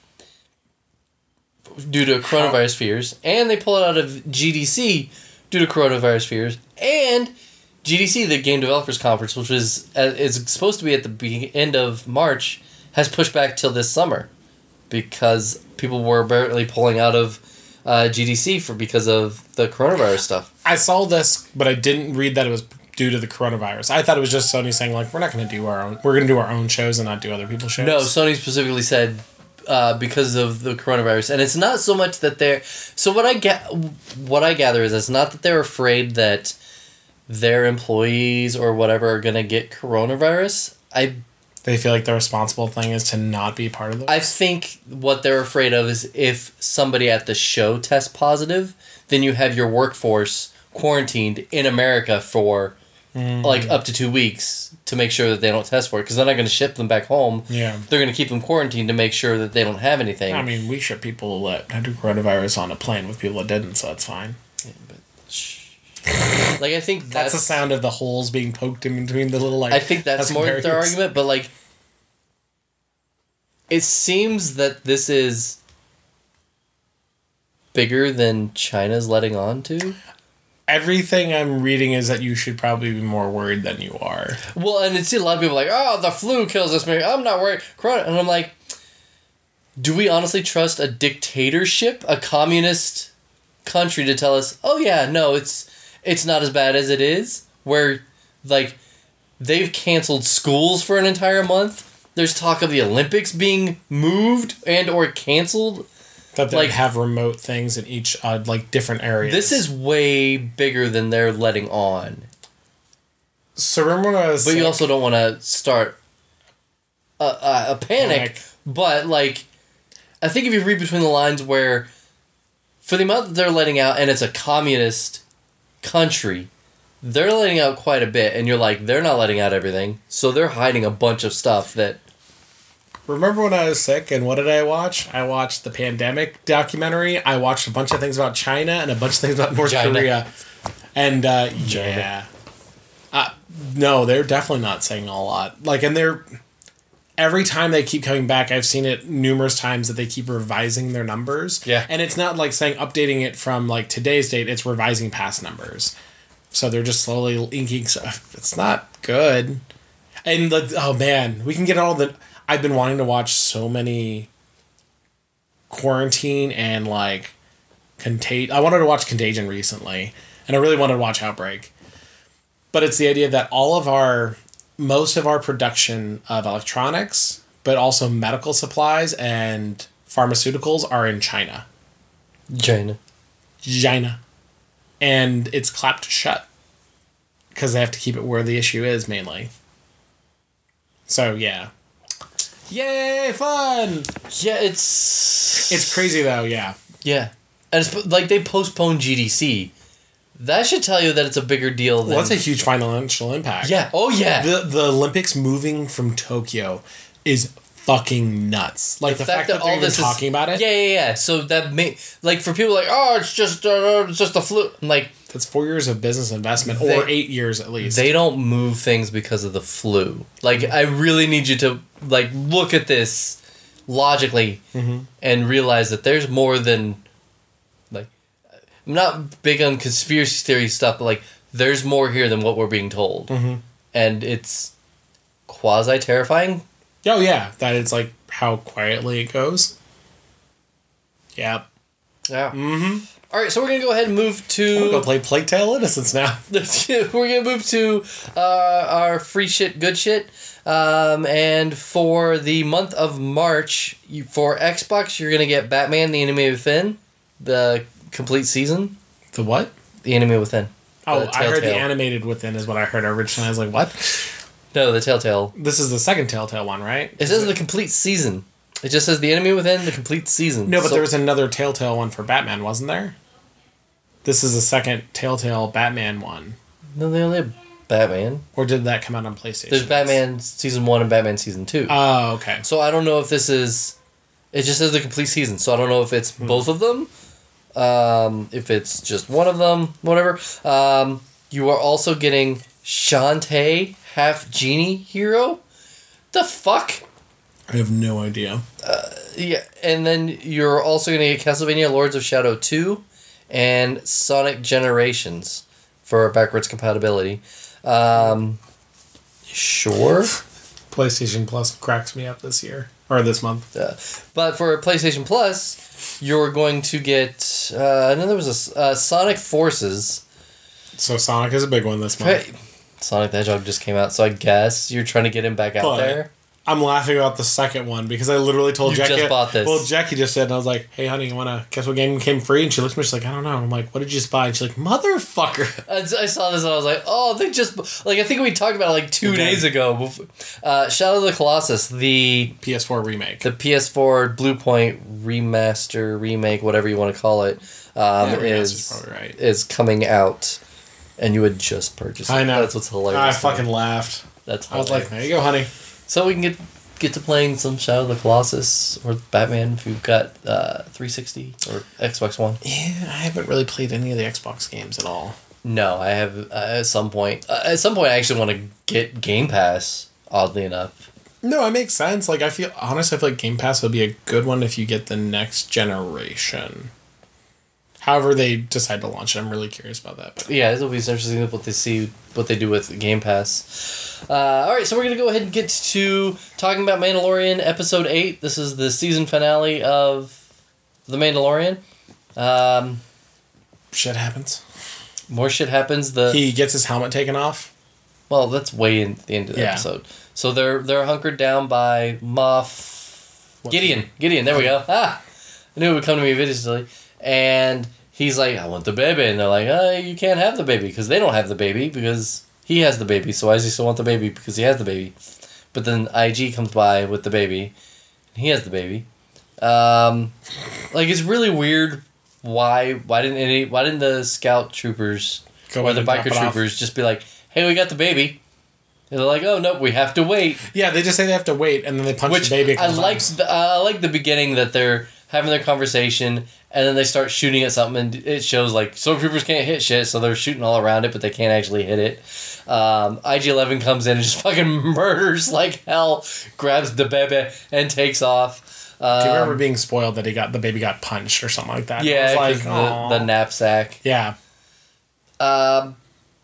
due to coronavirus fears, and they pulled out of G D C due to coronavirus fears, and G D C, the Game Developers Conference, which is uh, is supposed to be at the be- end of March, has pushed back till this summer because people were apparently pulling out of uh, G D C for because of the coronavirus stuff. I saw this, but I didn't read that it was due to the coronavirus. I thought it was just Sony saying like, we're not going to do our own. We're going to do our own shows and not do other people's shows. No, Sony specifically said uh, because of the coronavirus, and it's not so much that they're. So what I get, what I gather is it's not that they're afraid that their employees or whatever are gonna get coronavirus. I They feel like the responsible thing is to not be part of it. I think what they're afraid of is if somebody at the show tests positive, then you have your workforce quarantined in America for mm. like up to two weeks to make sure that they don't test for it, because they're not going to ship them back home. Yeah, they're going to keep them quarantined to make sure that they don't have anything. I mean, we ship people that had coronavirus on a plane with people that didn't, so that's fine. Yeah, but shh. Like, I think that's... that's the sound of the holes being poked in between the little, like... I think that's more their argument, but, like... It seems that this is bigger than China's letting on to. Everything I'm reading is that you should probably be more worried than you are. Well, and it's a lot of people like, oh, the flu kills us. I'm not worried. Corona. And I'm like, do we honestly trust a dictatorship, a communist country to tell us, oh, yeah, no, it's... It's not as bad as it is, where, like, they've canceled schools for an entire month. There's talk of the Olympics being moved and or canceled. That they like, have remote things in each, uh, like, different areas. This is way bigger than they're letting on. So remember when I was But sick? You also don't want to start a, a, a panic, panic. But, like, I think if you read between the lines where, for the amount that they're letting out, and it's a communist country, they're letting out quite a bit, and you're like, they're not letting out everything, so they're hiding a bunch of stuff that... Remember when I was sick, and what did I watch? I watched the pandemic documentary, I watched a bunch of things about China, and a bunch of things about North China. Korea. And, uh, yeah. Uh, no, they're definitely not saying a lot. Like, and they're... Every time they keep coming back, I've seen it numerous times that they keep revising their numbers. Yeah. And it's not like saying updating it from like today's date, it's revising past numbers. So they're just slowly inking stuff. It's not good. And the, oh man, we can get all the... I've been wanting to watch so many quarantine and like Contag- I wanted to watch Contagion recently, and I really wanted to watch Outbreak. But it's the idea that all of our... most of our production of electronics, but also medical supplies and pharmaceuticals are in China. China. China. And it's clapped shut. Because they have to keep it where the issue is, mainly. So, yeah. Yay, fun! Yeah, it's... It's crazy, though, yeah. Yeah. And it's like, they postponed G D C. That should tell you that it's a bigger deal than... Well, that's a huge financial impact. Yeah. Oh, yeah. The the Olympics moving from Tokyo is fucking nuts. Like, the, the fact, fact that, that they're all even this talking is, about it. Yeah, yeah, yeah. So that may... Like, for people like, oh, it's just, uh, it's just a flu. I'm like... That's four years of business investment, they, or eight years at least. They don't move things because of the flu. Like, I really need you to, like, look at this logically mm-hmm. and realize that there's more than... Like, I'm not big on conspiracy theory stuff, but, like, there's more here than what we're being told. Mm-hmm. And it's quasi-terrifying. Oh, yeah. That it's, like, how quietly it goes. Yep. Yeah. Mm-hmm. All right, so we're going to go ahead and move to... I'm going to go play Plague Tale Innocence now. We're going to move to uh, our free shit, good shit. Um, and for the month of March, you, for Xbox, you're going to get Batman, The Enemy Within, the complete season. The what? The Enemy Within. Oh, I heard the Animated Within is what I heard originally. I was like, what? No, the Telltale. This is the second Telltale one, right? It says the complete season. It just says The Enemy Within, the complete season. No, but so, there was another Telltale one for Batman, wasn't there? This is the second Telltale Batman one. No, they only have Batman. Or did that come out on PlayStation? There's Batman Season one and Batman Season two. Oh, okay. So I don't know if this is... It just says the complete season, so I don't know if it's hmm. both of them, um, if it's just one of them, whatever. Um, you are also getting Shantae, half genie hero? The fuck? I have no idea. Uh, yeah, and then you're also going to get Castlevania Lords of Shadow two and Sonic Generations for backwards compatibility. Um, sure. PlayStation Plus cracks me up this year. Or this month. Uh, but for PlayStation Plus, you're going to get... Uh, and then there was a uh, Sonic Forces. So Sonic is a big one this month. Hey, Sonic the Hedgehog just came out, so I guess you're trying to get him back out but there. I'm laughing about the second one because I literally told You Jackie. just bought this. Well, Jackie just said, and I was like, "Hey, honey, you wanna guess what game came free?" And she looks at me, she's like, "I don't know." And I'm like, "What did you just buy?" And she's like, "Motherfucker!" I I saw this and I was like, oh, they just like I think we talked about it like two Okay. days ago. Uh, Shadow of the Colossus, the P S four remake. the P S four Blue Point remaster, remake, whatever you want to call it, um, Yeah, remaster's is probably right. is coming out, and you had just purchased it. I know. That's what's hilarious. I to me. fucking laughed. That's I was hilarious. like, "There you go, honey." So we can get get to playing some Shadow of the Colossus or Batman if you've got uh, three sixty or Xbox One. Yeah, I haven't really played any of the Xbox games at all. No, I have uh, at some point. Uh, at some point, I actually want to get Game Pass. Oddly enough, No, it makes sense. Like, I feel honestly, I feel like Game Pass would be a good one if you get the next generation. However, they decide to launch it. I'm really curious about that. But yeah, it'll be interesting what they see, what they do with Game Pass. Uh, all right, so we're gonna go ahead and get to talking about Mandalorian episode eight. This is the season finale of The Mandalorian. Um, shit happens. more shit happens. The He gets his helmet taken off. Well, that's way in the end of the Yeah. episode. So they're they're hunkered down by Moff What? Gideon. Gideon, there we go. Ah, I knew it would come to me eventually. And he's like, "I want the baby," and they're like, "Uh, you can't have the baby because they don't have the baby because he has the baby. So why does he still want the baby because he has the baby?" But then I G comes by with the baby, and he has the baby. Um, like it's really weird. Why why didn't any why didn't the scout troopers Go or in the and drop biker it off. troopers just be like, "Hey, we got the baby." And they're like, "Oh nope, we have to wait." Yeah, they just say they have to wait, and then they punch Which the baby. a I couple like. times. The, I like the beginning that they're having their conversation, and then they start shooting at something, and it shows like stormtroopers can't hit shit, so they're shooting all around it, but they can't actually hit it. Um, I G eleven comes in and just fucking murders like hell, grabs the baby and takes off. Um, Do you remember being spoiled that he got the baby got punched or something like that? Yeah, I was because like, "Aw." the, the knapsack. yeah. Um,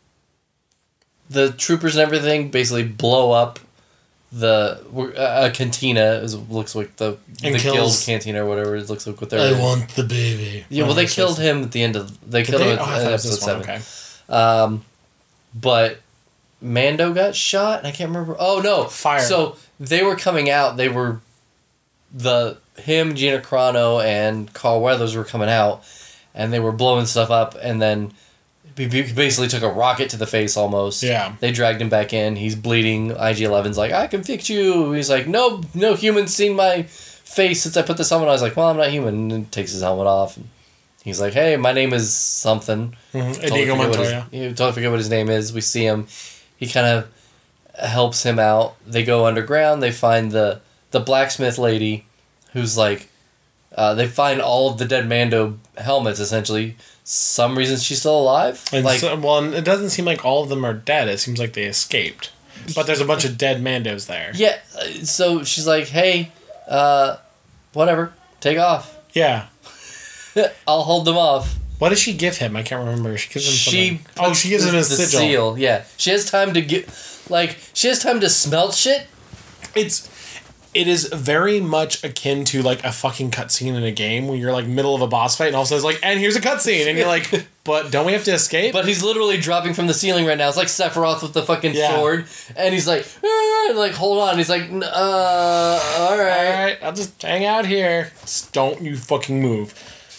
the troopers and everything basically blow up the uh, a cantina. Is looks like the And the guild kills- cantina or whatever it looks like with their. want the baby. Yeah, well, they Whatever killed it him at the end of. They says. killed Did him they? at Oh, I the thought end it of was episode this one. seven. Okay. Um, but Mando got shot. And I can't remember. Oh no! Fire. So they were coming out. They were the him, Gina Carano, and Carl Weathers were coming out, and they were blowing stuff up. And then he he basically took a rocket to the face almost. Yeah. They dragged him back in. He's bleeding. I G eleven's like, "I can fix you." He's like, "No, no human's seen my face since I put this helmet on." I was like, "Well, I'm not human." And takes his helmet off. And he's like, "Hey, my name is something." Mhm. Totally Inigo forget what his- Montoya. You totally forget what his name is. We see him. He kind of helps him out. They go underground. They find the the blacksmith lady, who's like, uh, they find all of the dead Mando helmets. Essentially, some reason she's still alive. And like, so, well, and it doesn't seem like all of them are dead. It seems like they escaped. But there's a bunch of dead Mandos there. yeah. uh, So she's like, "Hey, uh, whatever, take off. Yeah. I'll hold them off." What does she give him? I can't remember. She gives him She something. Oh, she gives him his the sigil. seal. Yeah, she has time to get, like, she has time to smelt shit. It's it is very much akin to like a fucking cutscene in a game when you're like middle of a boss fight and all of a sudden it's like, and here's a cutscene, and you're like, but don't we have to escape? But he's literally dropping from the ceiling right now. It's like Sephiroth with the fucking Yeah. sword, and he's like, "Ah," and like, hold on. He's like, "N- uh, all right. all right, I'll just hang out here. Just don't you fucking move.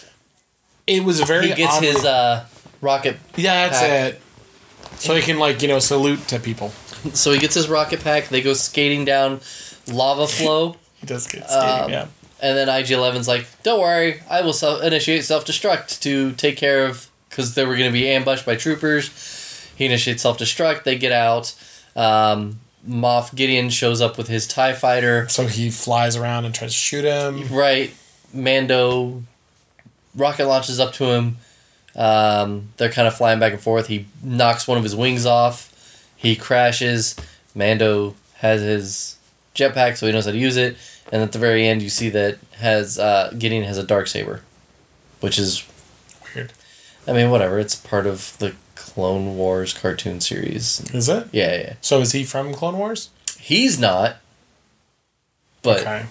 It was very. He gets oddly- his uh, rocket. Yeah, that's pack. it. So he can like you know salute to people. So he gets his rocket pack. They go skating down lava flow, He does get skating, Um, yeah. and then I G eleven's like, "Don't worry, I will self- initiate self destruct to take care of," because they were going to be ambushed by troopers. He initiates self destruct. They get out. Um, Moff Gideon shows up with his TIE fighter. So he flies around and tries to shoot him. Right, Mando rocket launches up to him. Um, they're kind of flying back and forth. He knocks one of his wings off. He crashes. Mando has his jetpack, so he knows how to use it. And at the very end, you see that has uh, Gideon has a Darksaber, which is, Weird. I mean, whatever. It's part of the Clone Wars cartoon series. Is it? Yeah, yeah. yeah. So is he from Clone Wars? He's not, but Okay.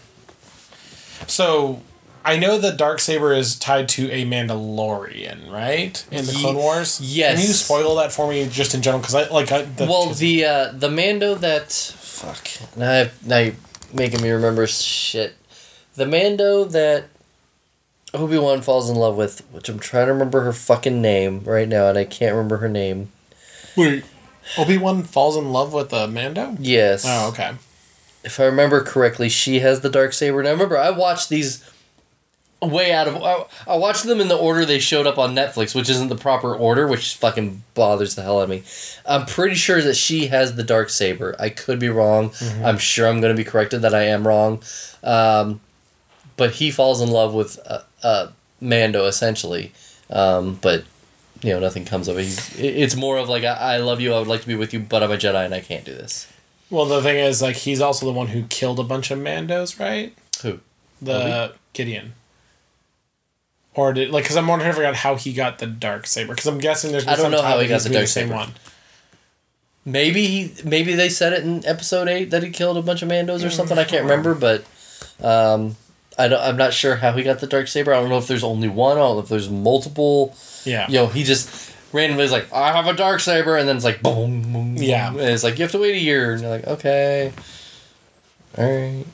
So I know the Darksaber is tied to a Mandalorian, right? In the Ye- Clone Wars. yes. Can you spoil that for me, just in general? Because I like. I, the, well, the uh, the Mando that fuck now I, now you making me remember shit. The Mando that Obi-Wan falls in love with, which I'm trying to remember her fucking name right now, and I can't remember her name. Wait, Obi-Wan falls in love with a Mando? Yes. Oh, okay. If I remember correctly, she has the Darksaber. And I remember I watched these way out of... I, I watched them in the order they showed up on Netflix, which isn't the proper order, which fucking bothers the hell out of me. I'm pretty sure that she has the Darksaber. I could be wrong. Mm-hmm. I'm sure I'm going to be corrected that I am wrong. Um, but he falls in love with uh, uh, Mando, essentially. Um, but, you know, nothing comes of it. He's, it's more of like, I, I love you, I would like to be with you, but I'm a Jedi and I can't do this. Well, the thing is, like, he's also the one who killed a bunch of Mandos, right? Who? The Obi? Gideon. Or did, like, because I'm wondering if I forgot how he got the Darksaber. Because I'm guessing there's I don't know how he got the Darksaber. one. Maybe he, maybe they said it in episode eight that he killed a bunch of Mandos or something. I can't remember, but um, I don't, I'm not sure how he got the Darksaber. I don't know if there's only one. I don't know if there's multiple. Yeah. You know, he just randomly is like, I have a Darksaber, and then it's like, boom, boom, boom. Yeah. And it's like, you have to wait a year. And you're like, okay. All right.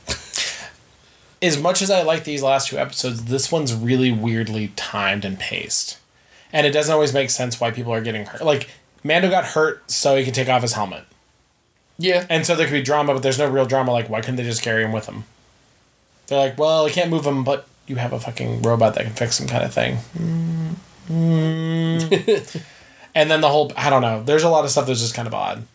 As much as I like these last two episodes, this one's really weirdly timed and paced. And it doesn't always make sense why people are getting hurt. Like, Mando got hurt so he could take off his helmet. Yeah. And so there could be drama, but there's no real drama. Like, why couldn't they just carry him with them? They're like, well, we can't move him, but you have a fucking robot that can fix him kind of thing. Mm-hmm. And then the whole... I don't know. There's a lot of stuff that's just kind of odd.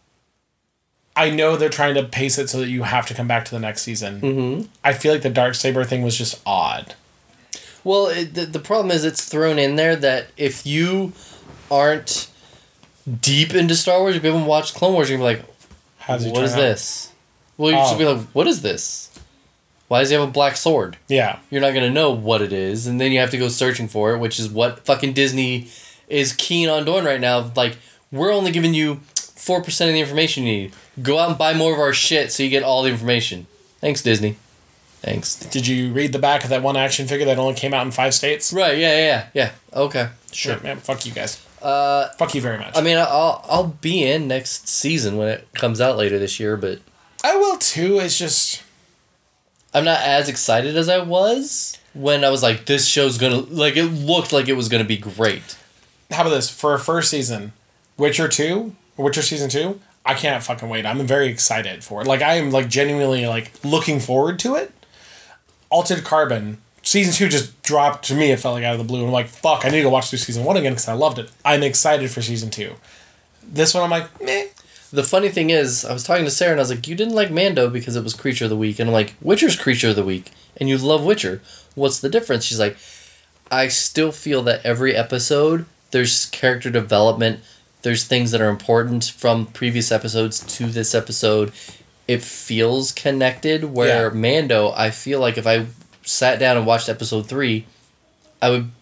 I know they're trying to pace it so that you have to come back to the next season. Mm-hmm. I feel like the Darksaber thing was just odd. Well, it, the, the problem is it's thrown in there that if you aren't deep into Star Wars, if you haven't watched Clone Wars, you're going to be like, How does he what is turn out? this? Well, you Oh. should be like, what is this? Why does he have a black sword? Yeah. You're not going to know what it is, and then you have to go searching for it, which is what fucking Disney is keen on doing right now. Like, we're only giving you four percent of the information you need. Go out and buy more of our shit so you get all the information. Thanks, Disney. Thanks. Did you read the back of that one action figure that only came out in five states? Right, yeah, yeah, yeah. Okay. Sure, man. Fuck you guys. Uh, Fuck you very much. I mean, I'll I'll be in next season when it comes out later this year, but I will too. It's just I'm not as excited as I was when I was like, this show's gonna... Like, it looked like it was gonna be great. How about this? For a first season, Witcher two, Witcher Season two, I can't fucking wait. I'm very excited for it. Like, I am, like, genuinely, like, looking forward to it. Altered Carbon, Season two just dropped to me. It felt like out of the blue. And I'm like, fuck, I need to go watch through Season one again because I loved it. I'm excited for Season two. This one, I'm like, meh. The funny thing is, I was talking to Sarah and I was like, you didn't like Mando because it was Creature of the Week. And I'm like, Witcher's Creature of the Week. And you love Witcher. What's the difference? She's like, I still feel that every episode, there's character development. There's things that are important from previous episodes to this episode. It feels connected. Where Yeah. Mando, I feel like if I sat down and watched episode three, I would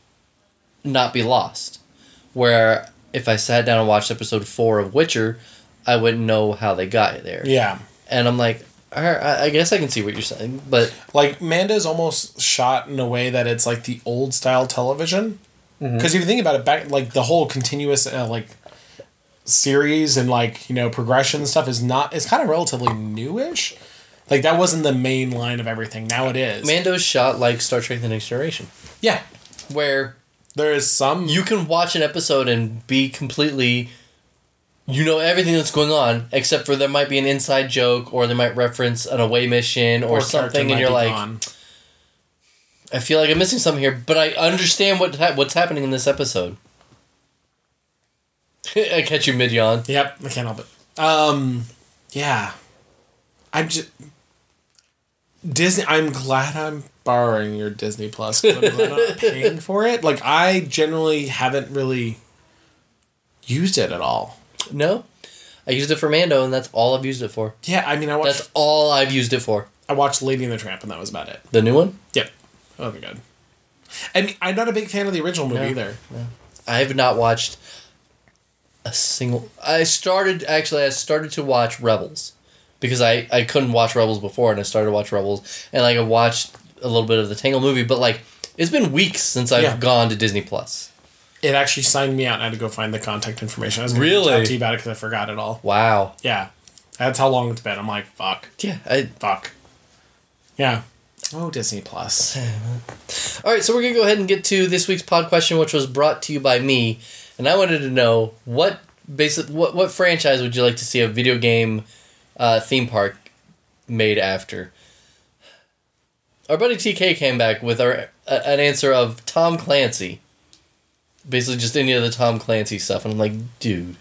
not be lost. Where if I sat down and watched episode four of Witcher, I wouldn't know how they got there. Yeah. And I'm like, all right, I I guess I can see what you're saying, but... Like, Mando's almost shot in a way that it's like the old style television. Because Mm-hmm. if you think about it, back like the whole continuous uh, like series and like, you know, progression stuff is not, it's kind of relatively newish. Like, that wasn't the main line of everything. Now it is. Mando's shot like Star Trek The Next Generation. Yeah. Where There is some... you can watch an episode and be completely... You know everything that's going on, except for there might be an inside joke, or they might reference an away mission, or, or something, and you're like, gone. I feel like I'm missing something here, but I understand what ha- what's happening in this episode. I catch you mid-yawn. Yep, I can't help it. Um, yeah. I'm just... Disney... I'm glad I'm borrowing your Disney Plus, because I'm glad I'm not paying for it. Like, I generally haven't really used it at all. No? I used it for Mando, and that's all I've used it for. Yeah, I mean, I watched... That's all I've used it for. I watched Lady and the Tramp, and that was about it. The new one? Yep. Oh, my God. I mean, I'm not a big fan of the original movie No. either. No. I have not watched a single... I started... Actually, I started to watch Rebels. Because I, I couldn't watch Rebels before, and I started to watch Rebels. And, like, I watched a little bit of the Tangle movie, but, like, it's been weeks since I've Yeah. gone to Disney Plus. It actually signed me out, and I had to go find the contact information. I was going Really? to talk to you about it because I forgot it all. Wow. Yeah. That's how long it's been. I'm like, fuck. Yeah. I, Fuck. Yeah. Oh, Disney Plus. All right, so we're going to go ahead and get to this week's pod question, which was brought to you by me. And I wanted to know, what basic, what, what franchise would you like to see a video game uh, theme park made after? Our buddy T K came back with our uh, an answer of Tom Clancy. Basically just any of the Tom Clancy stuff. And I'm like, dude.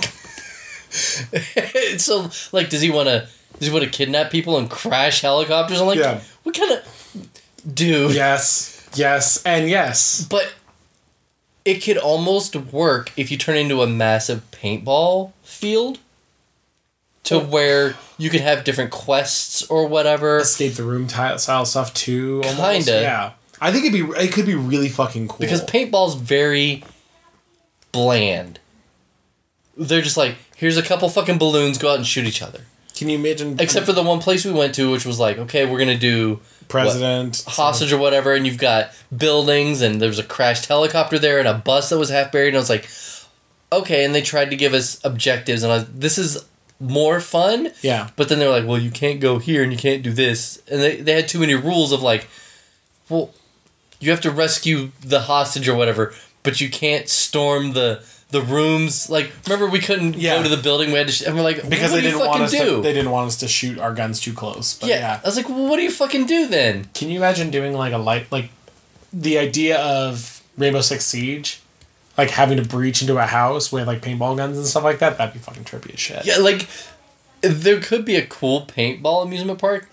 So, like, does he want to does he want to kidnap people and crash helicopters? I'm like, Yeah. what kind of... Dude. Yes. Yes. And yes. But it could almost work if you turn into a massive paintball field to where you could have different quests or whatever. Escape the room ty- style stuff too. Almost. Kinda. Yeah. I think it'd be it could be really fucking cool. Because paintball's very bland. They're just like, here's a couple fucking balloons, go out and shoot each other. Can you imagine? Except for the one place we went to, which was like, okay, we're gonna do president what, hostage or whatever, and you've got buildings, and there was a crashed helicopter there, and a bus that was half buried, and I was like, okay, and they tried to give us objectives, and I was, this is more fun. Yeah. But then they were like, well, you can't go here, and you can't do this, and they they had too many rules of like, well, you have to rescue the hostage or whatever, but you can't storm the. The rooms, like, remember we couldn't yeah. go to the building, we had to, sh- and we're like, because what they do you didn't want fucking us do? to. They didn't want us to shoot our guns too close. But yeah. yeah, I was like, well, what do you fucking do then? Can you imagine doing like a light, like the idea of Rainbow Six Siege, like having to breach into a house with like paintball guns and stuff like that? That'd be fucking trippy as shit. Yeah, like there could be a cool paintball amusement park.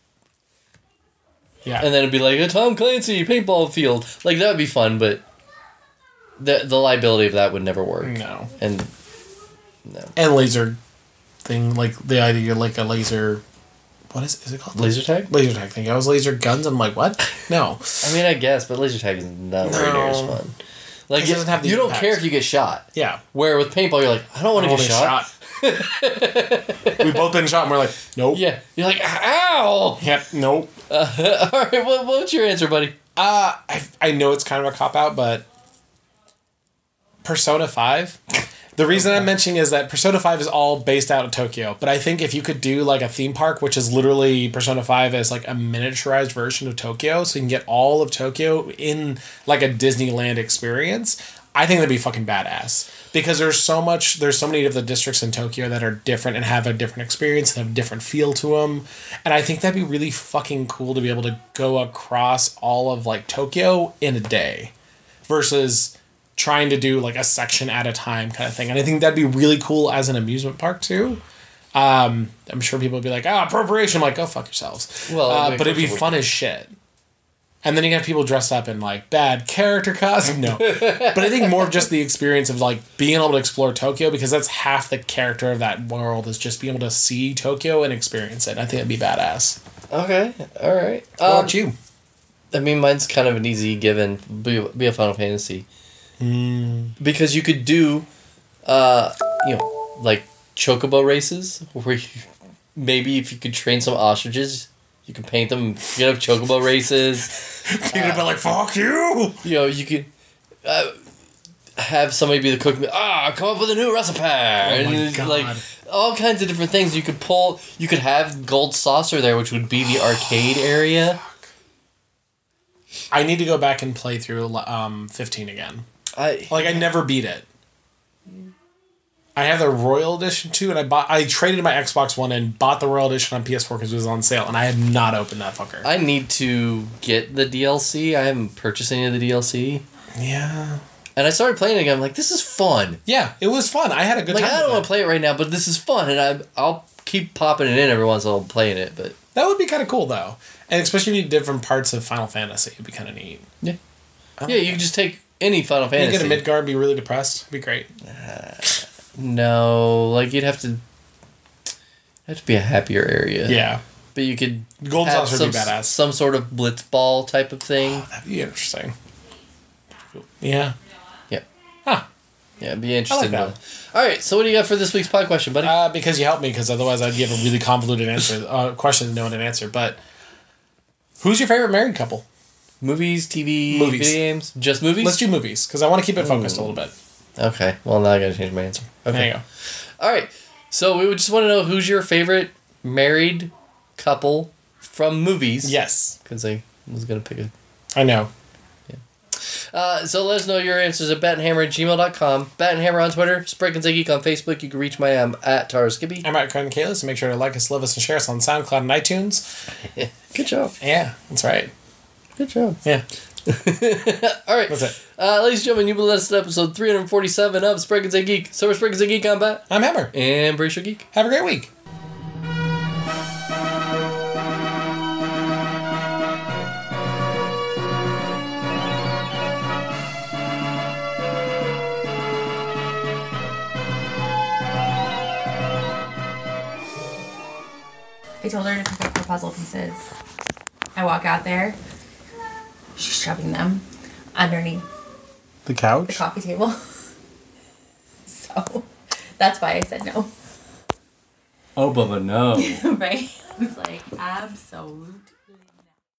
Yeah, and then it'd be like a Tom Clancy paintball field. Like that would be fun, but. The the liability of that would never work. No. And no. And laser thing, like the idea like a laser what is is it called? Laser tag? Laser tag thing. I was laser guns, I'm like, what? No. I mean I guess, but laser tag is not very near as fun. Like it doesn't have you don't impacts. Care if you get shot. Yeah. Where with paintball you're like, I don't want to get shot. shot. We've both been shot and we're like, nope. Yeah. You're like, ow! Yep, nope. Uh, alright, what, what's your answer, buddy? Uh I I know it's kind of a cop out, but Persona five. The reason I'm mentioning is that Persona five is all based out of Tokyo, but I think if you could do like a theme park, which is literally Persona five as like a miniaturized version of Tokyo, so you can get all of Tokyo in like a Disneyland experience, I think that'd be fucking badass. Because there's so much, there's so many of the districts in Tokyo that are different and have a different experience and have a different feel to them. And I think that'd be really fucking cool to be able to go across all of like Tokyo in a day versus trying to do like a section at a time kind of thing. And I think that'd be really cool as an amusement park too. Um, I'm sure people would be like, oh, appropriation. I'm like, go fuck yourselves. Well, uh, but it'd be fun as shit. And then you have people dressed up in like bad character costumes. No. But I think more of just the experience of like being able to explore Tokyo, because that's half the character of that world, is just being able to see Tokyo and experience it. And I think it'd be badass. Okay. All right. What um, about you? I mean, mine's kind of an easy given. Be, be a Final Fantasy. Mm. Because you could do, uh, you know, like chocobo races, where you, maybe if you could train some ostriches, you can paint them. You could have chocobo races. You'd uh, be like, "Fuck you!" You know, you could uh, have somebody be the cook. Ah, come up with a new recipe. Oh my and God. Like all kinds of different things you could pull. You could have Gold Saucer there, which would be the arcade area. I need to go back and play through um, fifteen again. I like I never beat it. I have the Royal Edition too, and I bought. I traded my Xbox One and bought the Royal Edition on P S four because it was on sale, and I have not opened that fucker. I need to get the D L C. I haven't purchased any of the D L C. Yeah. And I started playing it again. I'm like, this is fun. Yeah, it was fun. I had a good like, time. I don't want to play it right now, but this is fun, and I I'll keep popping it in every once in a while, playing it. But that would be kind of cool though, and especially if you do different parts of Final Fantasy, it'd be kind of neat. Yeah. Yeah, you can just take any Final Fantasy. You get a Midgard, be really depressed. It'd be great. Uh, no, like you'd have to. Have to be a happier area. Yeah. But you could. Golden have Saucer would be badass. Some sort of blitzball type of thing. Oh, that'd be interesting. Yeah. Yep. Huh. Yeah, it'd be interesting. I like that. All right, so what do you got for this week's pod question, buddy? Uh, because you helped me, because otherwise I'd give a really convoluted answer, uh, question knowing an answer. But who's your favorite married couple? Movies, T V, movies. Video games? Just movies? Let's do movies, because I want to keep it focused Ooh. a little bit. Okay, well, now I gotta change my answer. Okay. There you go. All right, So we would just want to know who's your favorite married couple from movies. Yes. Because I was going to pick a... I know. Uh, so let us know your answers at batandhammer at gmail dot com. Bat and Hammer on Twitter. Spread Say Geek on Facebook. You can reach my am at Taro Skippy. I'm at Conan Kalis. So make sure to like us, love us, and share us on SoundCloud and iTunes. Good job. Yeah, that's right. Good job. Yeah. All right. That's it. Uh, ladies and gentlemen, you've been listening to episode three forty-seven of Spread Say Geek. So we're Spread Say Geek on Bat. I'm Hammer. And Brace Your Geek. Have a great week. I told her to pick up her puzzle pieces. I walk out there. She's shoving them underneath The couch? the coffee table. So that's why I said no. Oh, Bubba, no. Right? I was like, absolute.